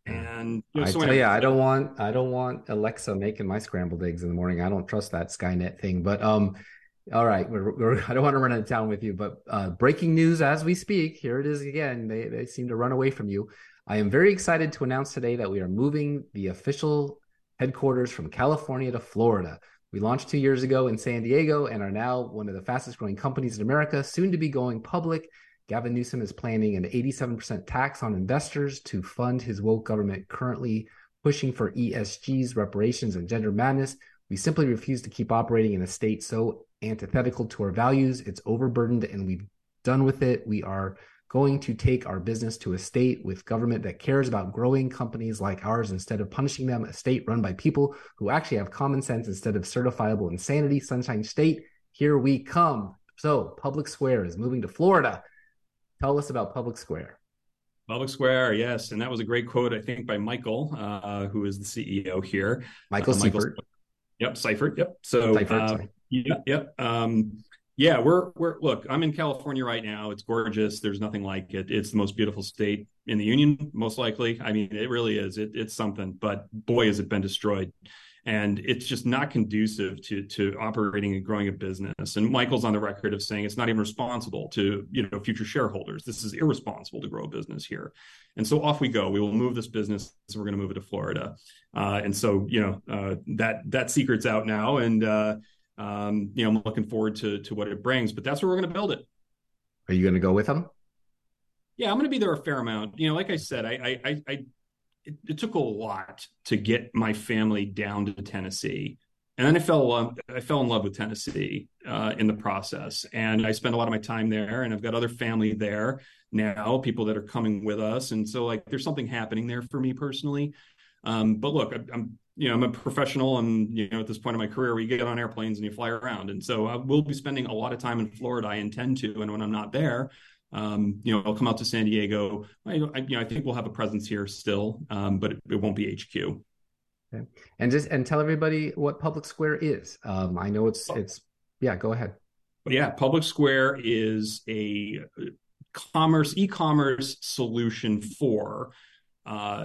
And you know, I so tell anyway, you, I don't want I don't want Alexa making my scrambled eggs in the morning. I don't trust that Skynet thing. But um, all right, we're, we're, I don't want to run out of town with you. But uh, breaking news as we speak. Here it is again. They they seem to run away from you. I am very excited to announce today that we are moving the official headquarters from California to Florida. We launched two years ago in San Diego and are now one of the fastest growing companies in America, soon to be going public. Gavin Newsom is planning an eighty-seven percent tax on investors to fund his woke government, currently pushing for E S Gs, reparations, and gender madness. We simply refuse to keep operating in a state so antithetical to our values. It's overburdened and we've done with it. We are going to take our business to a state with government that cares about growing companies like ours instead of punishing them, a state run by people who actually have common sense instead of certifiable insanity. Sunshine State, here we come. So Public Square is moving to Florida. Tell us about Public Square. Public Square, yes. And that was a great quote, I think, by Michael, uh, who is the C E O here. Michael uh, Michael Seifert. Yep, Seifert. Yep. So, Seifert, uh, yeah, yep. Um, yeah, we're, we're, look, I'm in California right now. It's gorgeous. There's nothing like it. It's the most beautiful state in the union, most likely. I mean, it really is. It, it's something, but boy, has it been destroyed. And it's just not conducive to to operating and growing a business. And Michael's on the record of saying it's not even responsible to you know future shareholders. This is irresponsible to grow a business here. And so off we go. We will move this business. So we're going to move it to Florida. Uh, and so you know uh, that that secret's out now. And uh, um, you know I'm looking forward to to what it brings. But that's where we're going to build it. Are you going to go with them? Yeah, I'm going to be there a fair amount. You know, like I said, I I I. It, it took a lot to get my family down to Tennessee. And then I fell, I fell in love with Tennessee uh, in the process. And I spent a lot of my time there, and I've got other family there now, people that are coming with us. And so like, there's something happening there for me personally. Um, but look, I, I'm, you know, I'm a professional, and, you know, at this point in my career, we get on airplanes and you fly around. And so I will be spending a lot of time in Florida. I intend to. And when I'm not there, Um, you know, I'll come out to San Diego. I, I, you know, I think we'll have a presence here still, um, but it, it won't be H Q. Okay. And just and tell everybody what Public Square is. Um, I know it's it's yeah. Go ahead. But yeah, Public Square is a commerce e-commerce solution for uh,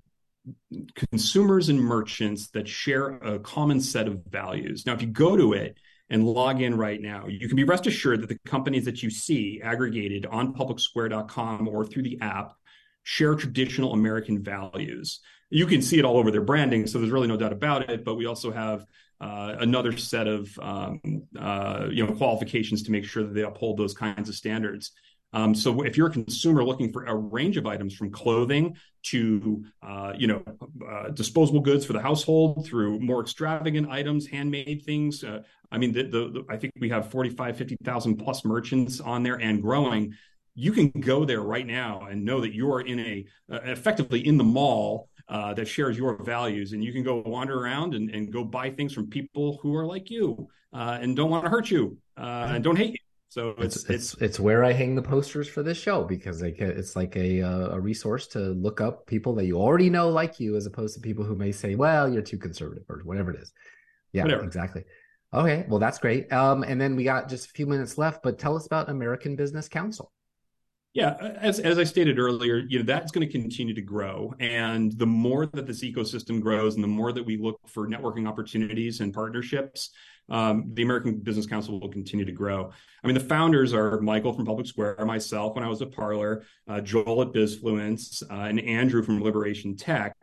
consumers and merchants that share a common set of values. Now, if you go to it and log in right now, you can be rest assured that the companies that you see aggregated on public square dot com or through the app share traditional American values. You can see it all over their branding, so there's really no doubt about it. But we also have uh, another set of um, uh, you know qualifications to make sure that they uphold those kinds of standards. Um, so if you're a consumer looking for a range of items from clothing to, uh, you know, uh, disposable goods for the household through more extravagant items, handmade things. Uh, I mean, the, the, the, I think we have forty-five, fifty thousand plus merchants on there and growing. You can go there right now and know that you're in a, uh, effectively in the mall uh, that shares your values, and you can go wander around and, and go buy things from people who are like you uh, and don't want to hurt you uh, and don't hate you. So it's, it's it's it's where I hang the posters for this show, because like it's like a a resource to look up people that you already know like you, as opposed to people who may say, well, you're too conservative or whatever it is. Yeah, whatever. Exactly. Okay, well, that's great. Um, and then we got just a few minutes left, but tell us about American Business Council. Yeah, as as I stated earlier, you know, that's going to continue to grow. And the more that this ecosystem grows and the more that we look for networking opportunities and partnerships, um, the American Business Council will continue to grow. I mean, the founders are Michael from Public Square, myself when I was at Parler, uh, Joel at BizFluence, uh, and Andrew from Liberation Tech.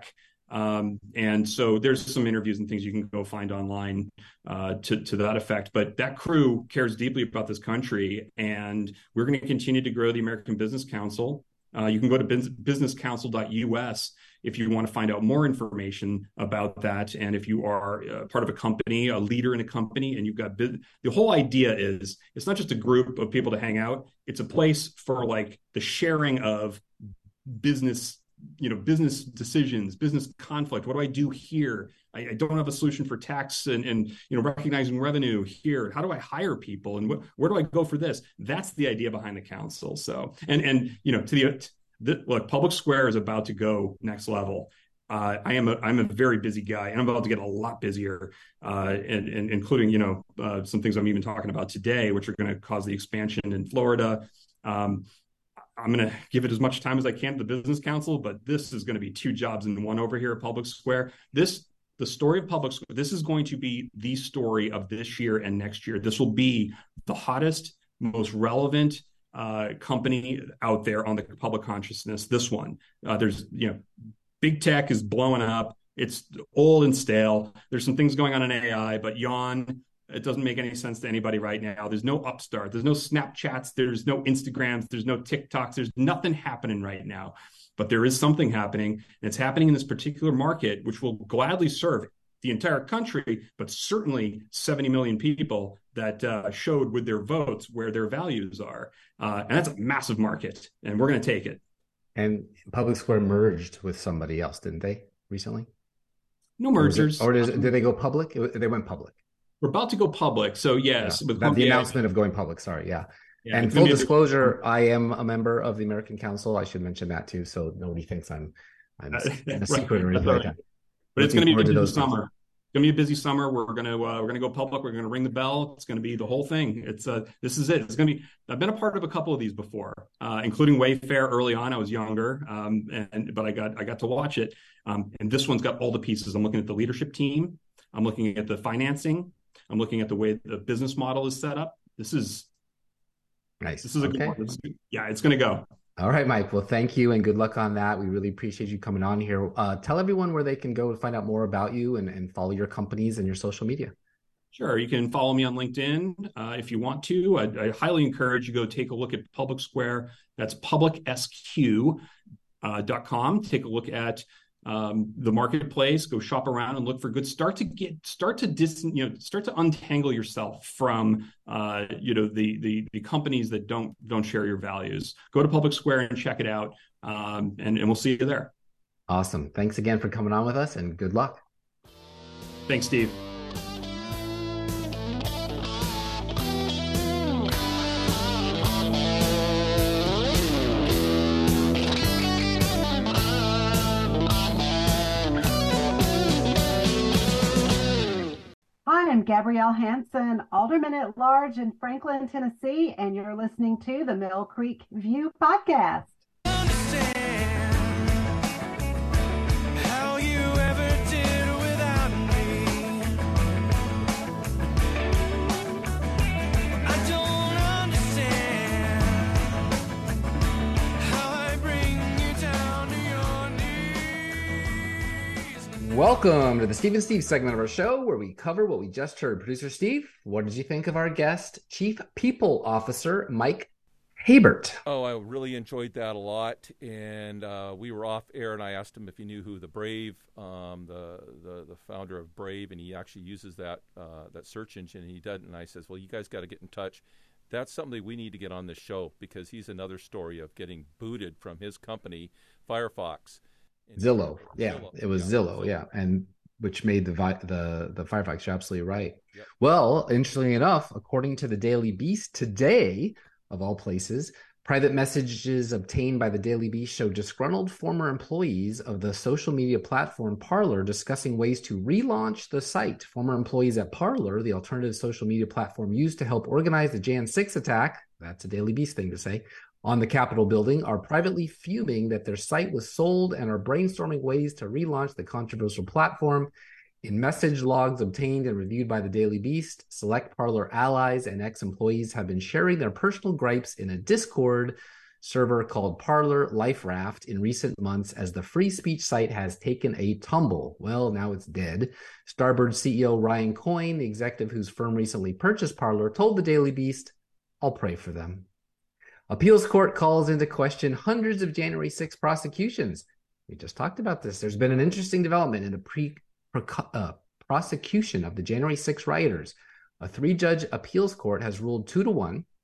Um, and so there's some interviews and things you can go find online uh, to, to that effect. But that crew cares deeply about this country, and we're going to continue to grow the American Business Council. Uh, you can go to business council dot U S if you want to find out more information about that. And if you are uh, part of a company, a leader in a company, and you've got biz- the whole idea is it's not just a group of people to hang out. It's a place for like the sharing of business you know, business decisions, business conflict. What do I do here? I, I don't have a solution for tax and, and, you know, recognizing revenue here. How do I hire people? And wh- where do I go for this? That's the idea behind the council. So, and, and, you know, to the, the look, Public Square is about to go next level. Uh, I am a I'm a very busy guy, and I'm about to get a lot busier, uh, and, and including you know uh, some things I'm even talking about today, which are going to cause the expansion in Florida. Um, I'm going to give it as much time as I can to the Business Council, but this is going to be two jobs in one over here at Public Square. This the story of Public Square. This is going to be the story of this year and next year. This will be the hottest, most relevant uh, company out there on the public consciousness. This one, uh, there's you know. Big tech is blowing up. It's old and stale. There's some things going on in A I, but yawn, it doesn't make any sense to anybody right now. There's no upstart. There's no Snapchats. There's no Instagrams. There's no TikToks. There's nothing happening right now. But there is something happening, and it's happening in this particular market, which will gladly serve the entire country, but certainly seventy million people that uh, showed with their votes where their values are. Uh, and that's a massive market, and we're going to take it. And Public Square merged with somebody else, didn't they, recently? No mergers. Or, it, or it, did they go public? It, they went public. We're about to go public. So, yes. Yeah. With, the yeah. announcement of going public, sorry, yeah. yeah and full disclosure, I am a member of the American Council. I should mention that, too, so nobody thinks I'm, I'm a right. secret or anything like that. But it's going to be a busy summer. It's going to be a busy summer. We're going to uh, we're going to go public. We're going to ring the bell. It's going to be the whole thing. It's uh this is it. It's going to be. I've been a part of a couple of these before, uh, including Wayfair early on. I was younger, um, and but I got I got to watch it. Um, and this one's got all the pieces. I'm looking at the leadership team. I'm looking at the financing. I'm looking at the way the business model is set up. This is nice. This is a okay. good one. This is good. Yeah, it's going to go. All right, Mike. Well, thank you and good luck on that. We really appreciate you coming on here. Uh, tell everyone where they can go to find out more about you and, and follow your companies and your social media. Sure. You can follow me on LinkedIn uh, if you want to. I, I highly encourage you to go take a look at Public Square. That's public s q dot com. Take a look at um, the marketplace. Go shop around and look for good. Start to get, start to dis, you know, start to untangle yourself from, uh, you know, the the the companies that don't don't share your values. Go to Public Square and check it out, um, and and we'll see you there. Awesome. Thanks again for coming on with us, and good luck. Thanks, Steve. I'm Gabrielle Hanson, Alderman at Large in Franklin, Tennessee, and you're listening to the Mill Creek View Podcast. Welcome to the Steve and Steve segment of our show where we cover what we just heard. Producer Steve, what did you think of our guest, Chief People Officer Mike Habert? Oh, I really enjoyed that a lot. And uh, we were off air, and I asked him if he knew who the Brave, um, the, the the founder of Brave, and he actually uses that uh, that search engine, and he doesn't. And I says, well, you guys got to get in touch. That's something we need to get on this show because he's another story of getting booted from his company, Firefox. Zillow, yeah, Zillow. it was yeah. Zillow, yeah, and which made the the the Firefox. You're absolutely right. Yep. Well, interestingly enough, according to the Daily Beast today, of all places, private messages obtained by the Daily Beast show disgruntled former employees of the social media platform Parler discussing ways to relaunch the site. Former employees at Parler, the alternative social media platform used to help organize the January sixth attack, that's a Daily Beast thing to say, on the Capitol building, are privately fuming that their site was sold and are brainstorming ways to relaunch the controversial platform. In message logs obtained and reviewed by the Daily Beast, select Parler allies and ex-employees have been sharing their personal gripes in a Discord server called Parler Life Raft in recent months as the free speech site has taken a tumble. Well, now it's dead. Starboard C E O Ryan Coyne, the executive whose firm recently purchased Parler, told the Daily Beast, "I'll pray for them." Appeals court calls into question hundreds of January sixth prosecutions. We just talked about this. There's been an interesting development in the pre, pre uh, prosecution of the January sixth rioters. A three-judge appeals court has ruled two to one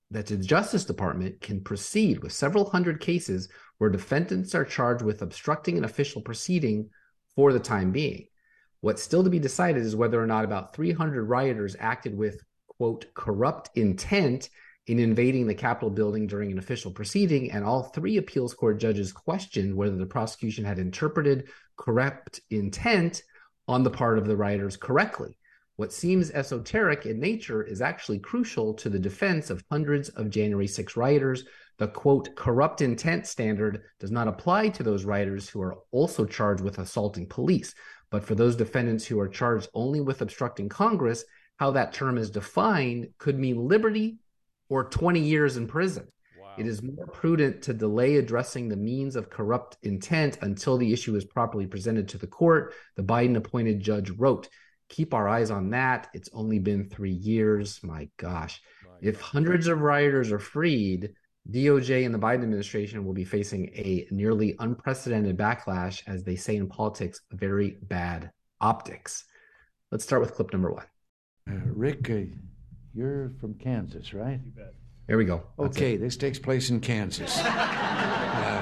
that the Justice Department can proceed with several hundred cases where defendants are charged with obstructing an official proceeding for the time being. What's still to be decided is whether or not about three hundred rioters acted with, quote, corrupt intent in invading the Capitol building during an official proceeding, and all three appeals court judges questioned whether the prosecution had interpreted corrupt intent on the part of the rioters correctly. What seems esoteric in nature is actually crucial to the defense of hundreds of January sixth rioters. The, quote, corrupt intent standard does not apply to those rioters who are also charged with assaulting police. But for those defendants who are charged only with obstructing Congress, how that term is defined could mean liberty or twenty years in prison. Wow. It is more prudent to delay addressing the means of corrupt intent until the issue is properly presented to the court, the Biden-appointed judge wrote. Keep our eyes on that. It's only been three years. My gosh. My if gosh. Hundreds of rioters are freed, D O J and the Biden administration will be facing a nearly unprecedented backlash, as they say in politics, very bad optics. Let's start with clip number one. Uh, Rick, uh, you're from Kansas, right? You bet. There we go. That's okay, it. This takes place in Kansas. uh,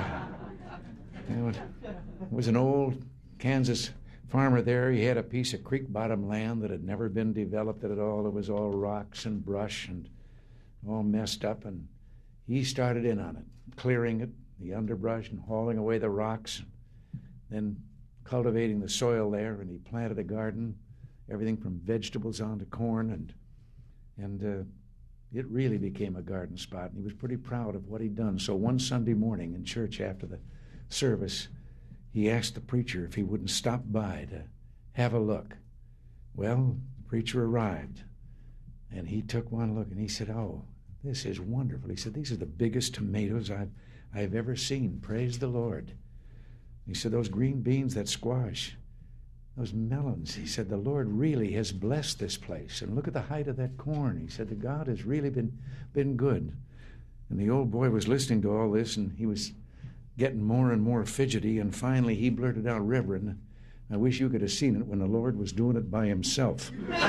you know, it was an old Kansas farmer there. He had a piece of creek bottom land that had never been developed at all. It was all rocks and brush and all messed up, and he started in on it, clearing it, the underbrush, and hauling away the rocks, then cultivating the soil there, and he planted a garden, everything from vegetables on to corn, and and uh, it really became a garden spot, and he was pretty proud of what he'd done. So one Sunday morning in church after the service, he asked the preacher if he wouldn't stop by to have a look. Well, the preacher arrived, and he took one look, and he said, "Oh, this is wonderful." He said, "These are the biggest tomatoes I've, I've ever seen. Praise the Lord." He said, "Those green beans, that squash, those melons," he said, "the Lord really has blessed this place. And look at the height of that corn." He said, "The God has really been, been good." And the old boy was listening to all this, and he was getting more and more fidgety, and finally he blurted out, "Reverend, I wish you could have seen it when the Lord was doing it by himself."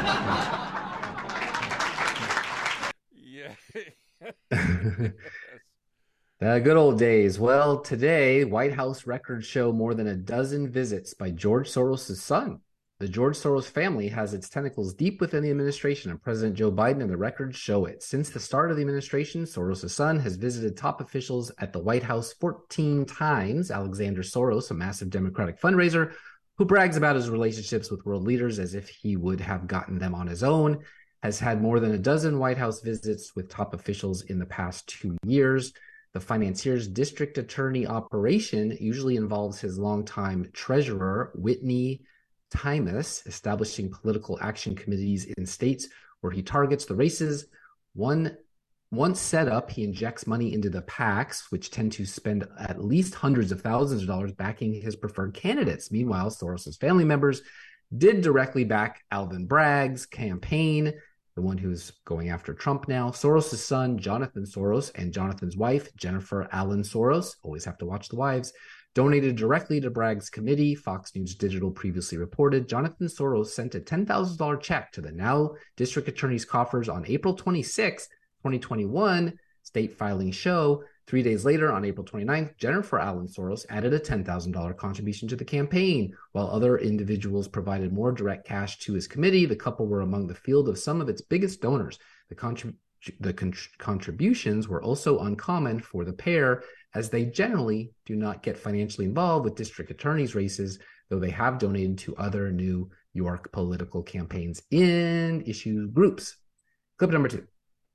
The good old days. Well, today, White House records show more than a dozen visits by George Soros' son. The George Soros family has its tentacles deep within the administration of President Joe Biden, and the records show it. Since the start of the administration, Soros' son has visited top officials at the White House fourteen times. Alexander Soros, a massive Democratic fundraiser, who brags about his relationships with world leaders as if he would have gotten them on his own, has had more than a dozen White House visits with top officials in the past two years. The financier's district attorney operation usually involves his longtime treasurer, Whitney Timus, establishing political action committees in states where he targets the races. One, once set up, he injects money into the PACs, which tend to spend at least hundreds of thousands of dollars backing his preferred candidates. Meanwhile, Soros' family members did directly back Alvin Bragg's campaign, the one who's going after Trump now. Soros' son, Jonathan Soros, and Jonathan's wife, Jennifer Allen Soros, always have to watch the wives, donated directly to Bragg's committee. Fox News Digital previously reported Jonathan Soros sent a ten thousand dollars check to the now district attorney's coffers on April twenty-sixth, twenty twenty-one. State filings show. Three days later, on April twenty-ninth, Jennifer Allen Soros added a ten thousand dollars contribution to the campaign. While other individuals provided more direct cash to his committee, the couple were among the field of some of its biggest donors. The, contrib- the con- contributions were also uncommon for the pair, as they generally do not get financially involved with district attorneys' races, though they have donated to other New York political campaigns in issue groups. Clip number two.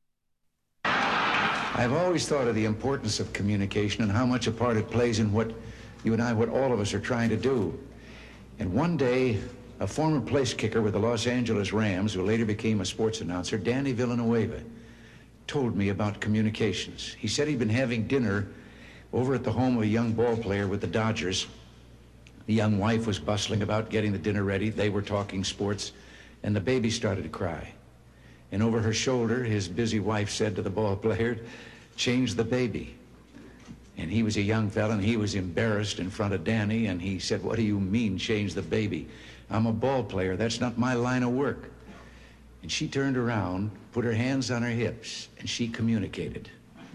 I've always thought of the importance of communication and how much a part it plays in what you and I, what all of us are trying to do. And one day, a former place kicker with the Los Angeles Rams, who later became a sports announcer, Danny Villanueva, told me about communications. He said he'd been having dinner over at the home of a young ball player with the Dodgers. The young wife was bustling about getting the dinner ready. They were talking sports, and the baby started to cry. And over her shoulder, his busy wife said to the ball player, "Change the baby." And he was a young fella, and he was embarrassed in front of Danny, and he said, "What do you mean, change the baby? I'm a ball player. That's not my line of work." And she turned around, put her hands on her hips, and she communicated.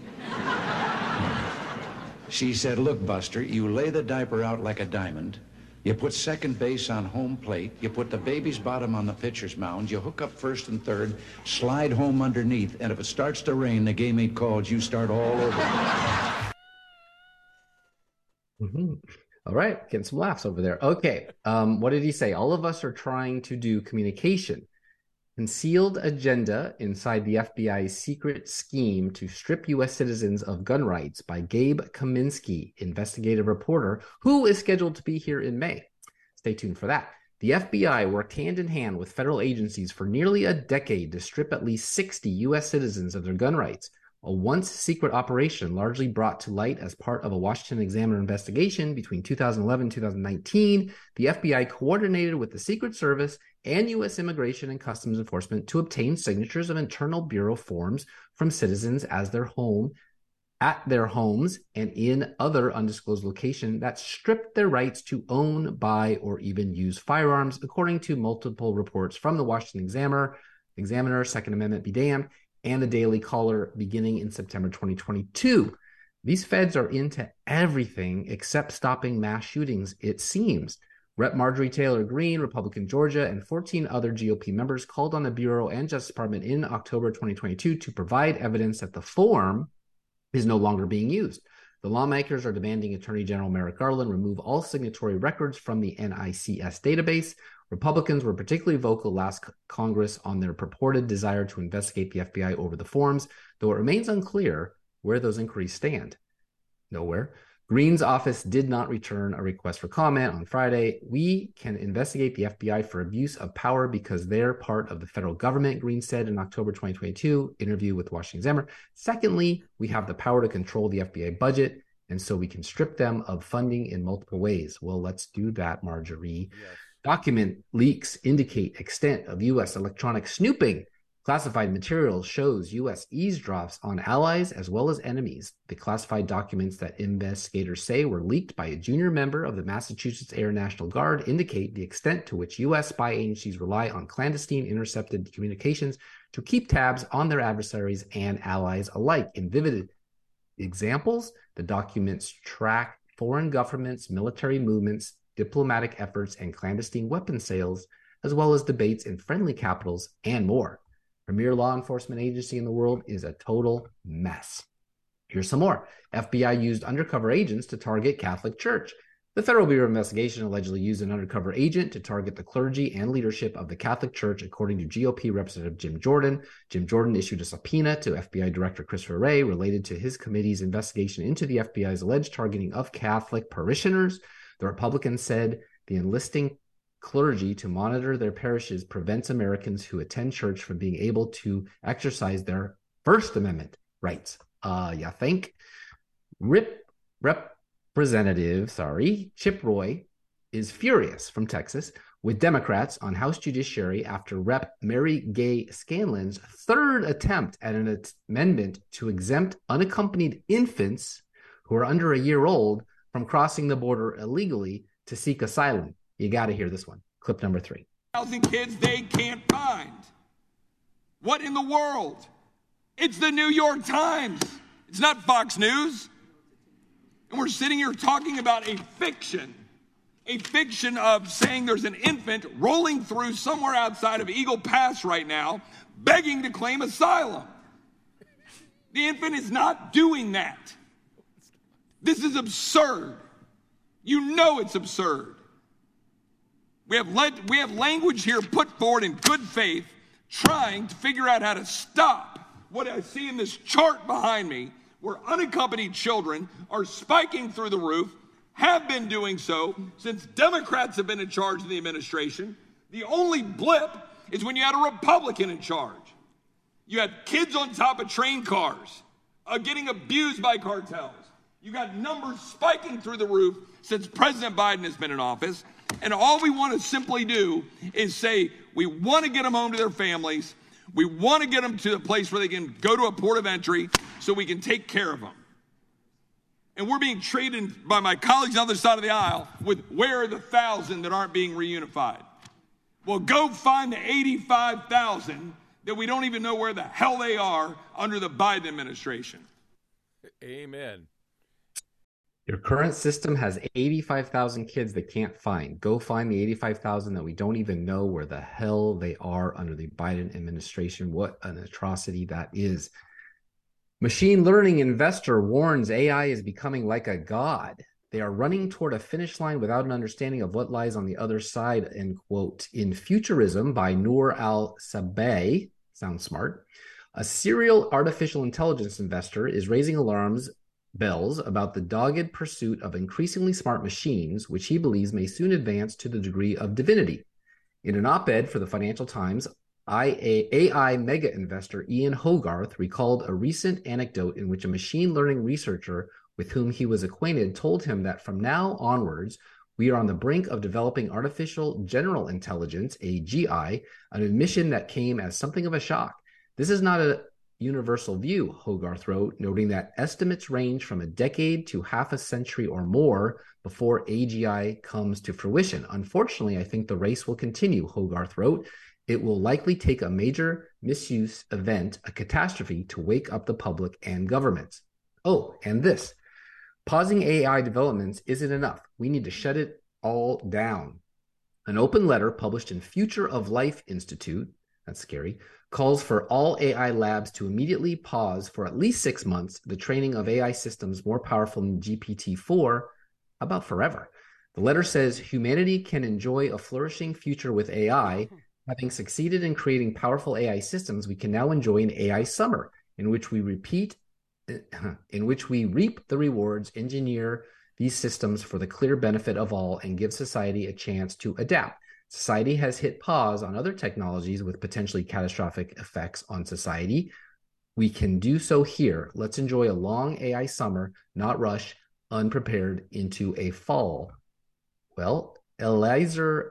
She said, look, Buster, you lay the diaper out like a diamond. You put second base on home plate. You put the baby's bottom on the pitcher's mound. You hook up first and third, slide home underneath, and if it starts to rain, the game ain't called. You start all over. Mm-hmm. All right, getting some laughs over there. Okay, um, what did he say? All of us are trying to do communication. Concealed agenda inside the F B I's secret scheme to strip U S citizens of gun rights by Gabe Kaminsky, investigative reporter, who is scheduled to be here in May. Stay tuned for that. The F B I worked hand in hand with federal agencies for nearly a decade to strip at least sixty U S citizens of their gun rights. A once secret operation largely brought to light as part of a Washington Examiner investigation between two thousand eleven and two thousand nineteen, the F B I coordinated with the Secret Service and U S Immigration and Customs Enforcement to obtain signatures of Internal Bureau forms from citizens as their home, at their homes and in other undisclosed locations that stripped their rights to own, buy, or even use firearms, according to multiple reports from the Washington Examiner, Examiner, Second Amendment be damned, and the Daily Caller beginning in September twenty twenty-two. These feds are into everything except stopping mass shootings, it seems. Representative Marjorie Taylor Greene, Republican Georgia, and fourteen other G O P members called on the Bureau and Justice Department in October twenty twenty-two to provide evidence that the form is no longer being used. The lawmakers are demanding Attorney General Merrick Garland remove all signatory records from the N I C S database. Republicans were particularly vocal last Congress on their purported desire to investigate the F B I over the forms, though it remains unclear where those inquiries stand. Nowhere. Greene's office did not return a request for comment on Friday. We can investigate the F B I for abuse of power because they're part of the federal government, Greene said in October twenty twenty-two, interview with Washington Examiner. Secondly, we have the power to control the F B I budget, and so we can strip them of funding in multiple ways. Well, let's do that, Marjorie. Yes. Document leaks indicate extent of U S electronic snooping. Classified materials shows U S eavesdrops on allies as well as enemies. The classified documents that investigators say were leaked by a junior member of the Massachusetts Air National Guard indicate the extent to which U S spy agencies rely on clandestine intercepted communications to keep tabs on their adversaries and allies alike. In vivid examples, the documents track foreign governments, military movements, diplomatic efforts, and clandestine weapon sales, as well as debates in friendly capitals and more. Premier law enforcement agency in the world is a total mess. Here's some more. F B I used undercover agents to target Catholic Church. The Federal Bureau of Investigation allegedly used an undercover agent to target the clergy and leadership of the Catholic Church, according to G O P Representative Jim Jordan. Jim Jordan issued a subpoena to F B I Director Christopher Wray related to his committee's investigation into the F B I's alleged targeting of Catholic parishioners. The Republicans said the enlisting clergy to monitor their parishes prevents Americans who attend church from being able to exercise their First Amendment rights. Uh, you think? Rip, Representative, sorry, Chip Roy is furious from Texas with Democrats on House Judiciary after Rep Mary Gay Scanlon's third attempt at an amendment to exempt unaccompanied infants who are under a year old from crossing the border illegally to seek asylum. You got to hear this one. Clip number three. Thousand kids they can't find. What in the world? It's the New York Times. It's not Fox News. And we're sitting here talking about a fiction, a fiction of saying there's an infant rolling through somewhere outside of Eagle Pass right now, begging to claim asylum. The infant is not doing that. This is absurd. You know it's absurd. We have led, we have language here put forward in good faith, trying to figure out how to stop what I see in this chart behind me, where unaccompanied children are spiking through the roof, have been doing so since Democrats have been in charge of the administration. The only blip is when you had a Republican in charge. You had kids on top of train cars, uh, getting abused by cartels. You got numbers spiking through the roof since President Biden has been in office. And all we want to simply do is say, we want to get them home to their families. We want to get them to a place where they can go to a port of entry so we can take care of them. And we're being treated by my colleagues on the other side of the aisle with where are the thousand that aren't being reunified? Well, go find the eighty-five thousand that we don't even know where the hell they are under the Biden administration. Amen. Your current system has eighty-five thousand kids that can't find. Go find the eighty-five thousand that we don't even know where the hell they are under the Biden administration. What an atrocity that is. Machine learning investor warns A I is becoming like a god. They are running toward a finish line without an understanding of what lies on the other side, end quote. In Futurism by Noor al-Sabeh, sounds smart, a serial artificial intelligence investor is raising alarms bells about the dogged pursuit of increasingly smart machines, which he believes may soon advance to the degree of divinity. In an op-ed for the Financial Times, A I mega investor Ian Hogarth recalled a recent anecdote in which a machine learning researcher with whom he was acquainted told him that from now onwards, we are on the brink of developing artificial general intelligence, A G I, an admission that came as something of a shock. This is not a universal view, Hogarth wrote, noting that estimates range from a decade to half a century or more before A G I comes to fruition. Unfortunately, I think the race will continue, Hogarth wrote. It will likely take a major misuse event, a catastrophe, to wake up the public and governments. Oh, and this. Pausing A I developments isn't enough. We need to shut it all down. An open letter published in Future of Life Institute, that's scary, calls for all A I labs to immediately pause for at least six months the training of A I systems more powerful than G P T four, about forever. The letter says humanity can enjoy a flourishing future with A I. Having succeeded in creating powerful A I systems, we can now enjoy an A I summer in which we repeat in which we reap the rewards, engineer these systems for the clear benefit of all, and give society a chance to adapt. Society has hit pause on other technologies with potentially catastrophic effects on society. We can do so here. Let's enjoy a long A I summer, not rush unprepared into a fall. Well, Eliezer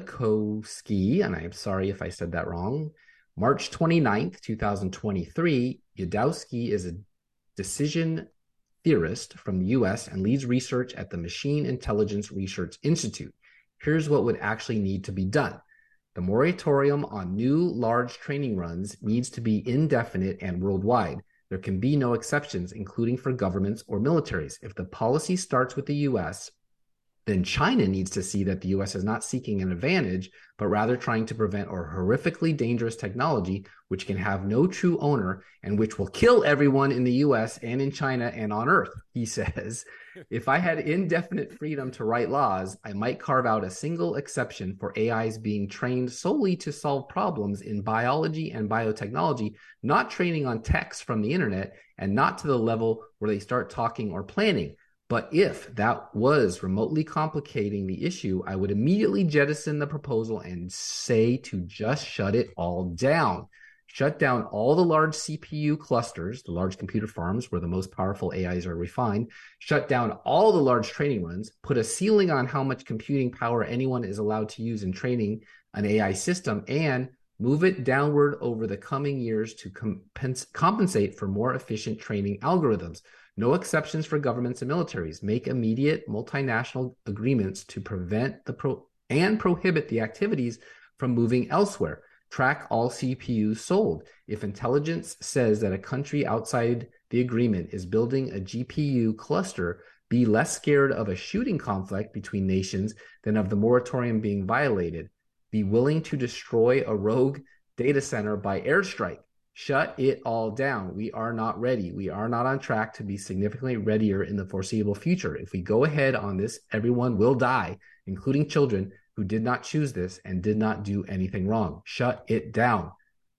Yudkowsky, and I'm sorry if I said that wrong, March twenty-ninth, twenty twenty-three, Yudkowsky is a decision theorist from the U S and leads research at the Machine Intelligence Research Institute. Here's what would actually need to be done. The moratorium on new large training runs needs to be indefinite and worldwide. There can be no exceptions, including for governments or militaries. If the policy starts with the U S, then China needs to see that the U S is not seeking an advantage, but rather trying to prevent a horrifically dangerous technology which can have no true owner and which will kill everyone in the U S and in China and on Earth, he says. If I had indefinite freedom to write laws, I might carve out a single exception for A Is being trained solely to solve problems in biology and biotechnology, not training on text from the internet, and not to the level where they start talking or planning. But if that was remotely complicating the issue, I would immediately jettison the proposal and say to just shut it all down. Shut down all the large C P U clusters, the large computer farms where the most powerful A Is are refined. Shut down all the large training runs. Put a ceiling on how much computing power anyone is allowed to use in training an A I system, and move it downward over the coming years to compens- compensate for more efficient training algorithms. No exceptions for governments and militaries. Make immediate multinational agreements to prevent the pro- and prohibit the activities from moving elsewhere. Track all C P Us sold. If intelligence says that a country outside the agreement is building a G P U cluster, be less scared of a shooting conflict between nations than of the moratorium being violated. Be willing to destroy a rogue data center by airstrike. Shut it all down. We are not ready. We are not on track to be significantly readier in the foreseeable future. If we go ahead on this, everyone will die, including children who did not choose this and did not do anything wrong. Shut it down.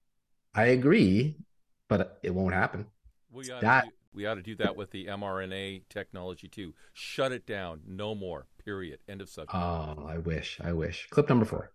I agree, but it won't happen. We ought, that, to, do, we ought to do that with the mRNA technology too. Shut it down. No more. Period. End of subject. Oh, I wish. I wish. Clip number four.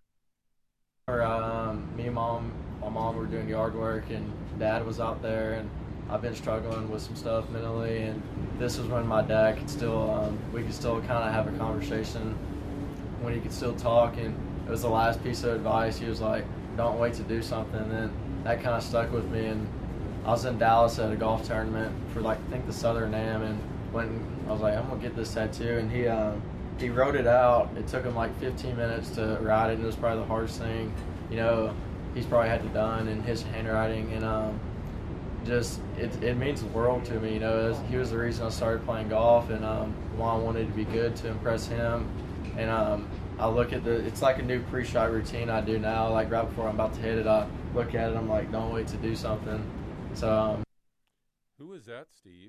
Um, me and mom, my mom were doing yard work, and dad was out there, and I've been struggling with some stuff mentally, and this was when my dad could still, um, we could still kind of have a conversation, when he could still talk, and it was the last piece of advice. He was like, don't wait to do something, and that kind of stuck with me. And I was in Dallas at a golf tournament for like, I think the Southern Am, and went and I was like, I'm gonna get this tattoo, and he, uh, he wrote it out. It took him like fifteen minutes to write it, and it was probably the hardest thing, you know, he's probably had to done in his handwriting. And um, just it it means the world to me, you know. Was, he was the reason I started playing golf, and um, why I wanted to be good to impress him. And um, I look at the, it's like a new pre-shot routine I do now. Like right before I'm about to hit it, I look at it, I'm like, don't wait to do something. So, um, who is that, Steve?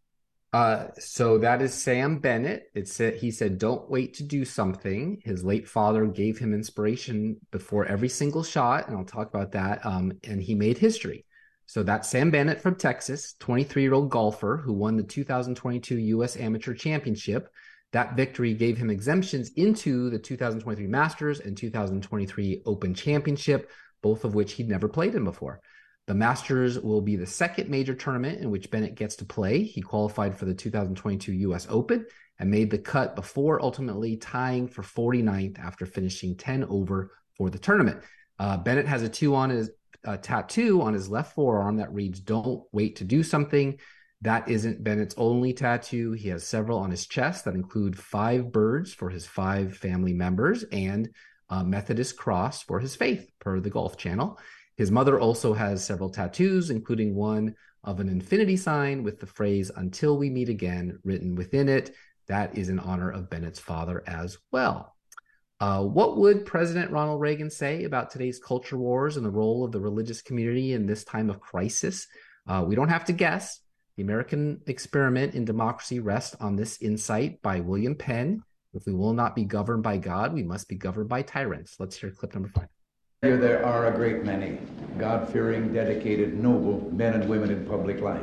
Uh, so that is Sam Bennett. It said, he said, don't wait to do something. His late father gave him inspiration before every single shot, and I'll talk about that. Um, and he made history. So that's Sam Bennett from Texas, twenty-three-year-old golfer who won the two thousand twenty-two U S Amateur Championship. That victory gave him exemptions into the two thousand twenty-three Masters and two thousand twenty-three Open Championship, both of which he'd never played in before. The Masters will be the second major tournament in which Bennett gets to play. He qualified for the two thousand twenty-two U S Open and made the cut before ultimately tying for forty-ninth after finishing ten over for the tournament. Uh, Bennett has a two on his uh, tattoo on his left forearm that reads, "Don't wait to do something." That isn't Bennett's only tattoo. He has several on his chest that include five birds for his five family members and a Methodist cross for his faith, per the Golf Channel. His mother also has several tattoos, including one of an infinity sign with the phrase, "Until we meet again," written within it. That is in honor of Bennett's father as well. Uh, what would President Ronald Reagan say about today's culture wars and the role of the religious community in this time of crisis? Uh, we don't have to guess. The American Experiment in Democracy rests on this insight by William Penn. If we will not be governed by God, we must be governed by tyrants. Let's hear clip number five. Here there are a great many God-fearing, dedicated, noble men and women in public life,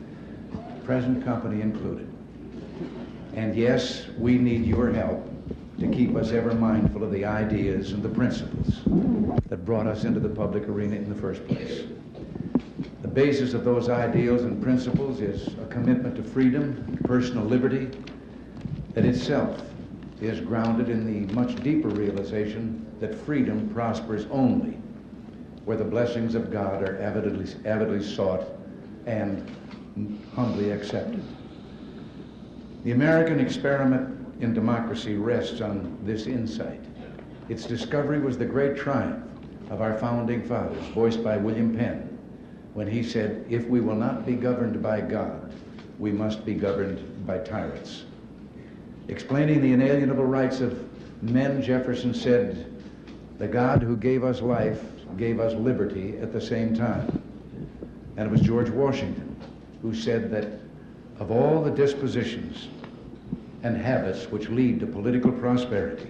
present company included. And yes, we need your help to keep us ever mindful of the ideas and the principles that brought us into the public arena in the first place. The basis of those ideals and principles is a commitment to freedom, personal liberty, that itself is grounded in the much deeper realization that freedom prospers only where the blessings of God are avidly, avidly sought and humbly accepted. The American Experiment in Democracy rests on this insight. Its discovery was the great triumph of our founding fathers, voiced by William Penn, when he said, "If we will not be governed by God, we must be governed by tyrants." Explaining the inalienable rights of men, Jefferson said, "The God who gave us life gave us liberty at the same time." And it was George Washington who said that of all the dispositions and habits which lead to political prosperity,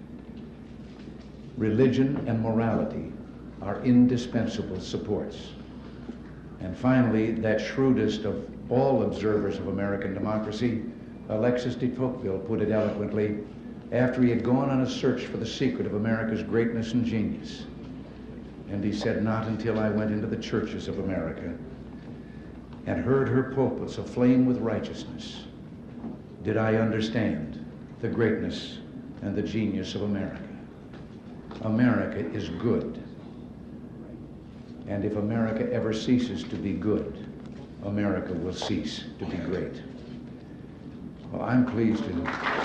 religion and morality are indispensable supports. And finally, that shrewdest of all observers of American democracy, Alexis de Tocqueville, put it eloquently after he had gone on a search for the secret of America's greatness and genius. And he said, "Not until I went into the churches of America and heard her pulpits aflame with righteousness did I understand the greatness and the genius of America." America is good. And if America ever ceases to be good, America will cease to be great. Well, I'm pleased to...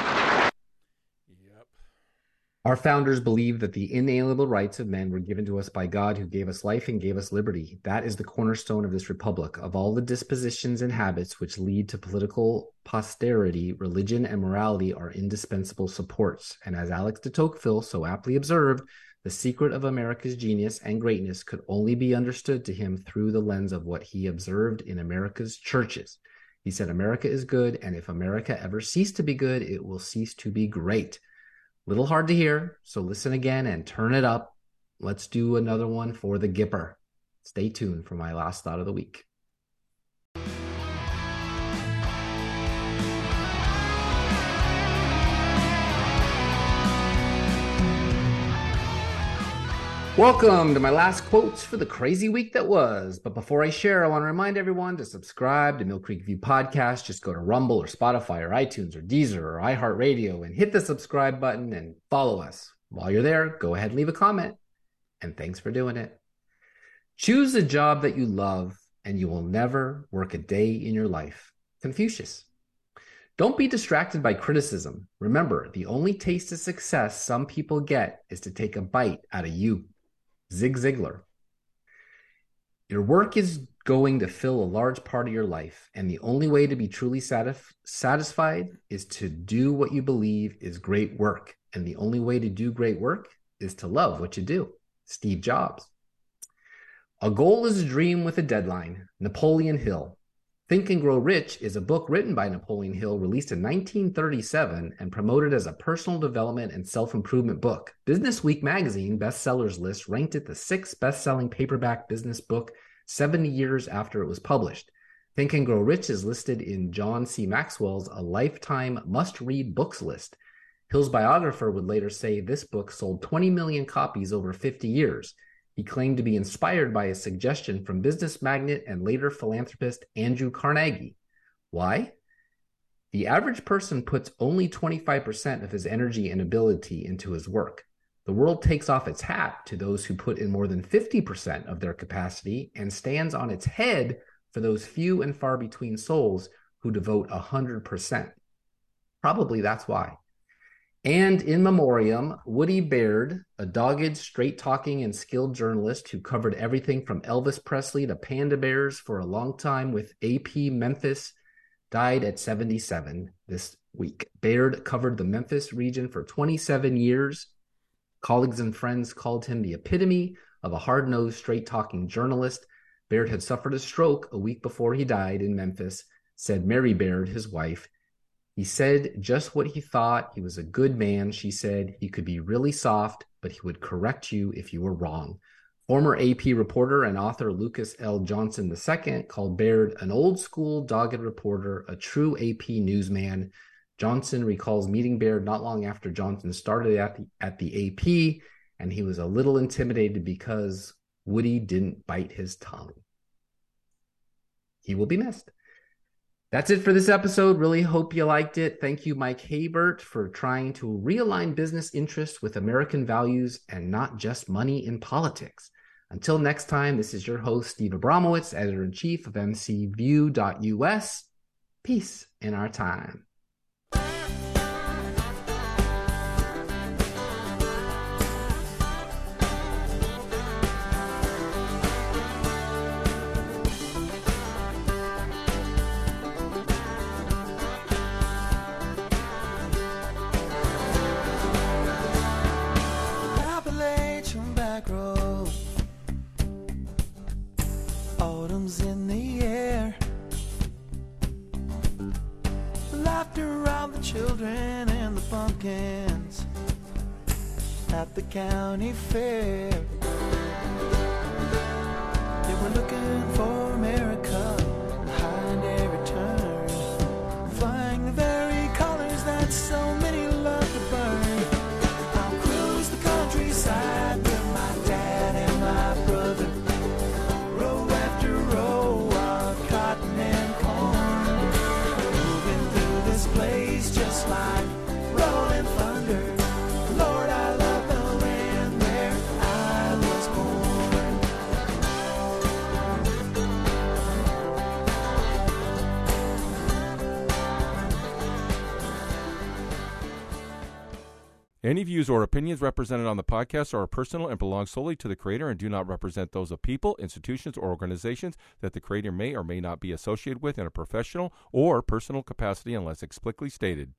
Yep. Our founders believed that the inalienable rights of men were given to us by God, who gave us life and gave us liberty. That is the cornerstone of this republic. Of all the dispositions and habits which lead to political posterity, religion and morality are indispensable supports. And as Alex de Tocqueville so aptly observed, the secret of America's genius and greatness could only be understood to him through the lens of what he observed in America's churches. He said, "America is good, and if America ever cease to be good, it will cease to be great." Little hard to hear, so listen again and turn it up. Let's do another one for the Gipper. Stay tuned for my last thought of the week. Welcome to my last quotes for the crazy week that was. But before I share, I want to remind everyone to subscribe to Mill Creek View Podcast. Just go to Rumble or Spotify or iTunes or Deezer or iHeartRadio and hit the subscribe button and follow us. While you're there, go ahead and leave a comment. And thanks for doing it. Choose a job that you love and you will never work a day in your life. Confucius. Don't be distracted by criticism. Remember, the only taste of success some people get is to take a bite out of you. Zig Ziglar. Your work is going to fill a large part of your life, and the only way to be truly satisf- satisfied is to do what you believe is great work. And the only way to do great work is to love what you do. Steve Jobs. A goal is a dream with a deadline. Napoleon Hill. Think and Grow Rich is a book written by Napoleon Hill, released in nineteen thirty-seven and promoted as a personal development and self-improvement book. Business Week magazine bestsellers list ranked it the sixth best-selling paperback business book seventy years after it was published. Think and Grow Rich is listed in John C. Maxwell's A Lifetime Must-Read Books list. Hill's biographer would later say this book sold twenty million copies over fifty years. He claimed to be inspired by a suggestion from business magnate and later philanthropist Andrew Carnegie. Why? The average person puts only twenty-five percent of his energy and ability into his work. The world takes off its hat to those who put in more than fifty percent of their capacity and stands on its head for those few and far between souls who devote one hundred percent. Probably that's why. And in memoriam, Woody Baird, a dogged, straight-talking, and skilled journalist who covered everything from Elvis Presley to panda bears for a long time with A P Memphis, died at seventy-seven this week. Baird covered the Memphis region for twenty-seven years. Colleagues and friends called him the epitome of a hard-nosed, straight-talking journalist. Baird had suffered a stroke a week before he died in Memphis, said Mary Baird, his wife. He said just what he thought. He was a good man, she said. He could be really soft, but he would correct you if you were wrong. Former A P reporter and author Lucas L. Johnson the Second called Baird an old-school, dogged reporter, a true A P newsman. Johnson recalls meeting Baird not long after Johnson started at the, at the A P, and he was a little intimidated because Woody didn't bite his tongue. He will be missed. That's it for this episode. Really hope you liked it. Thank you, Mike Habert, for trying to realign business interests with American values and not just money in politics. Until next time, this is your host, Steve Abramowitz, editor-in-chief of M C View dot U S. Peace in our time. Children and the pumpkins at the county fair. They were looking for America behind every turn, flying the very colors that so many love to burn. I'll cruise the countryside with my dad and my brother, row after row of cotton and corn, moving through this place just like rolling thunder. Lord, I love the land where I was born. Any views or opinions represented on the podcast are personal and belong solely to the creator and do not represent those of people, institutions, or organizations that the creator may or may not be associated with in a professional or personal capacity unless explicitly stated.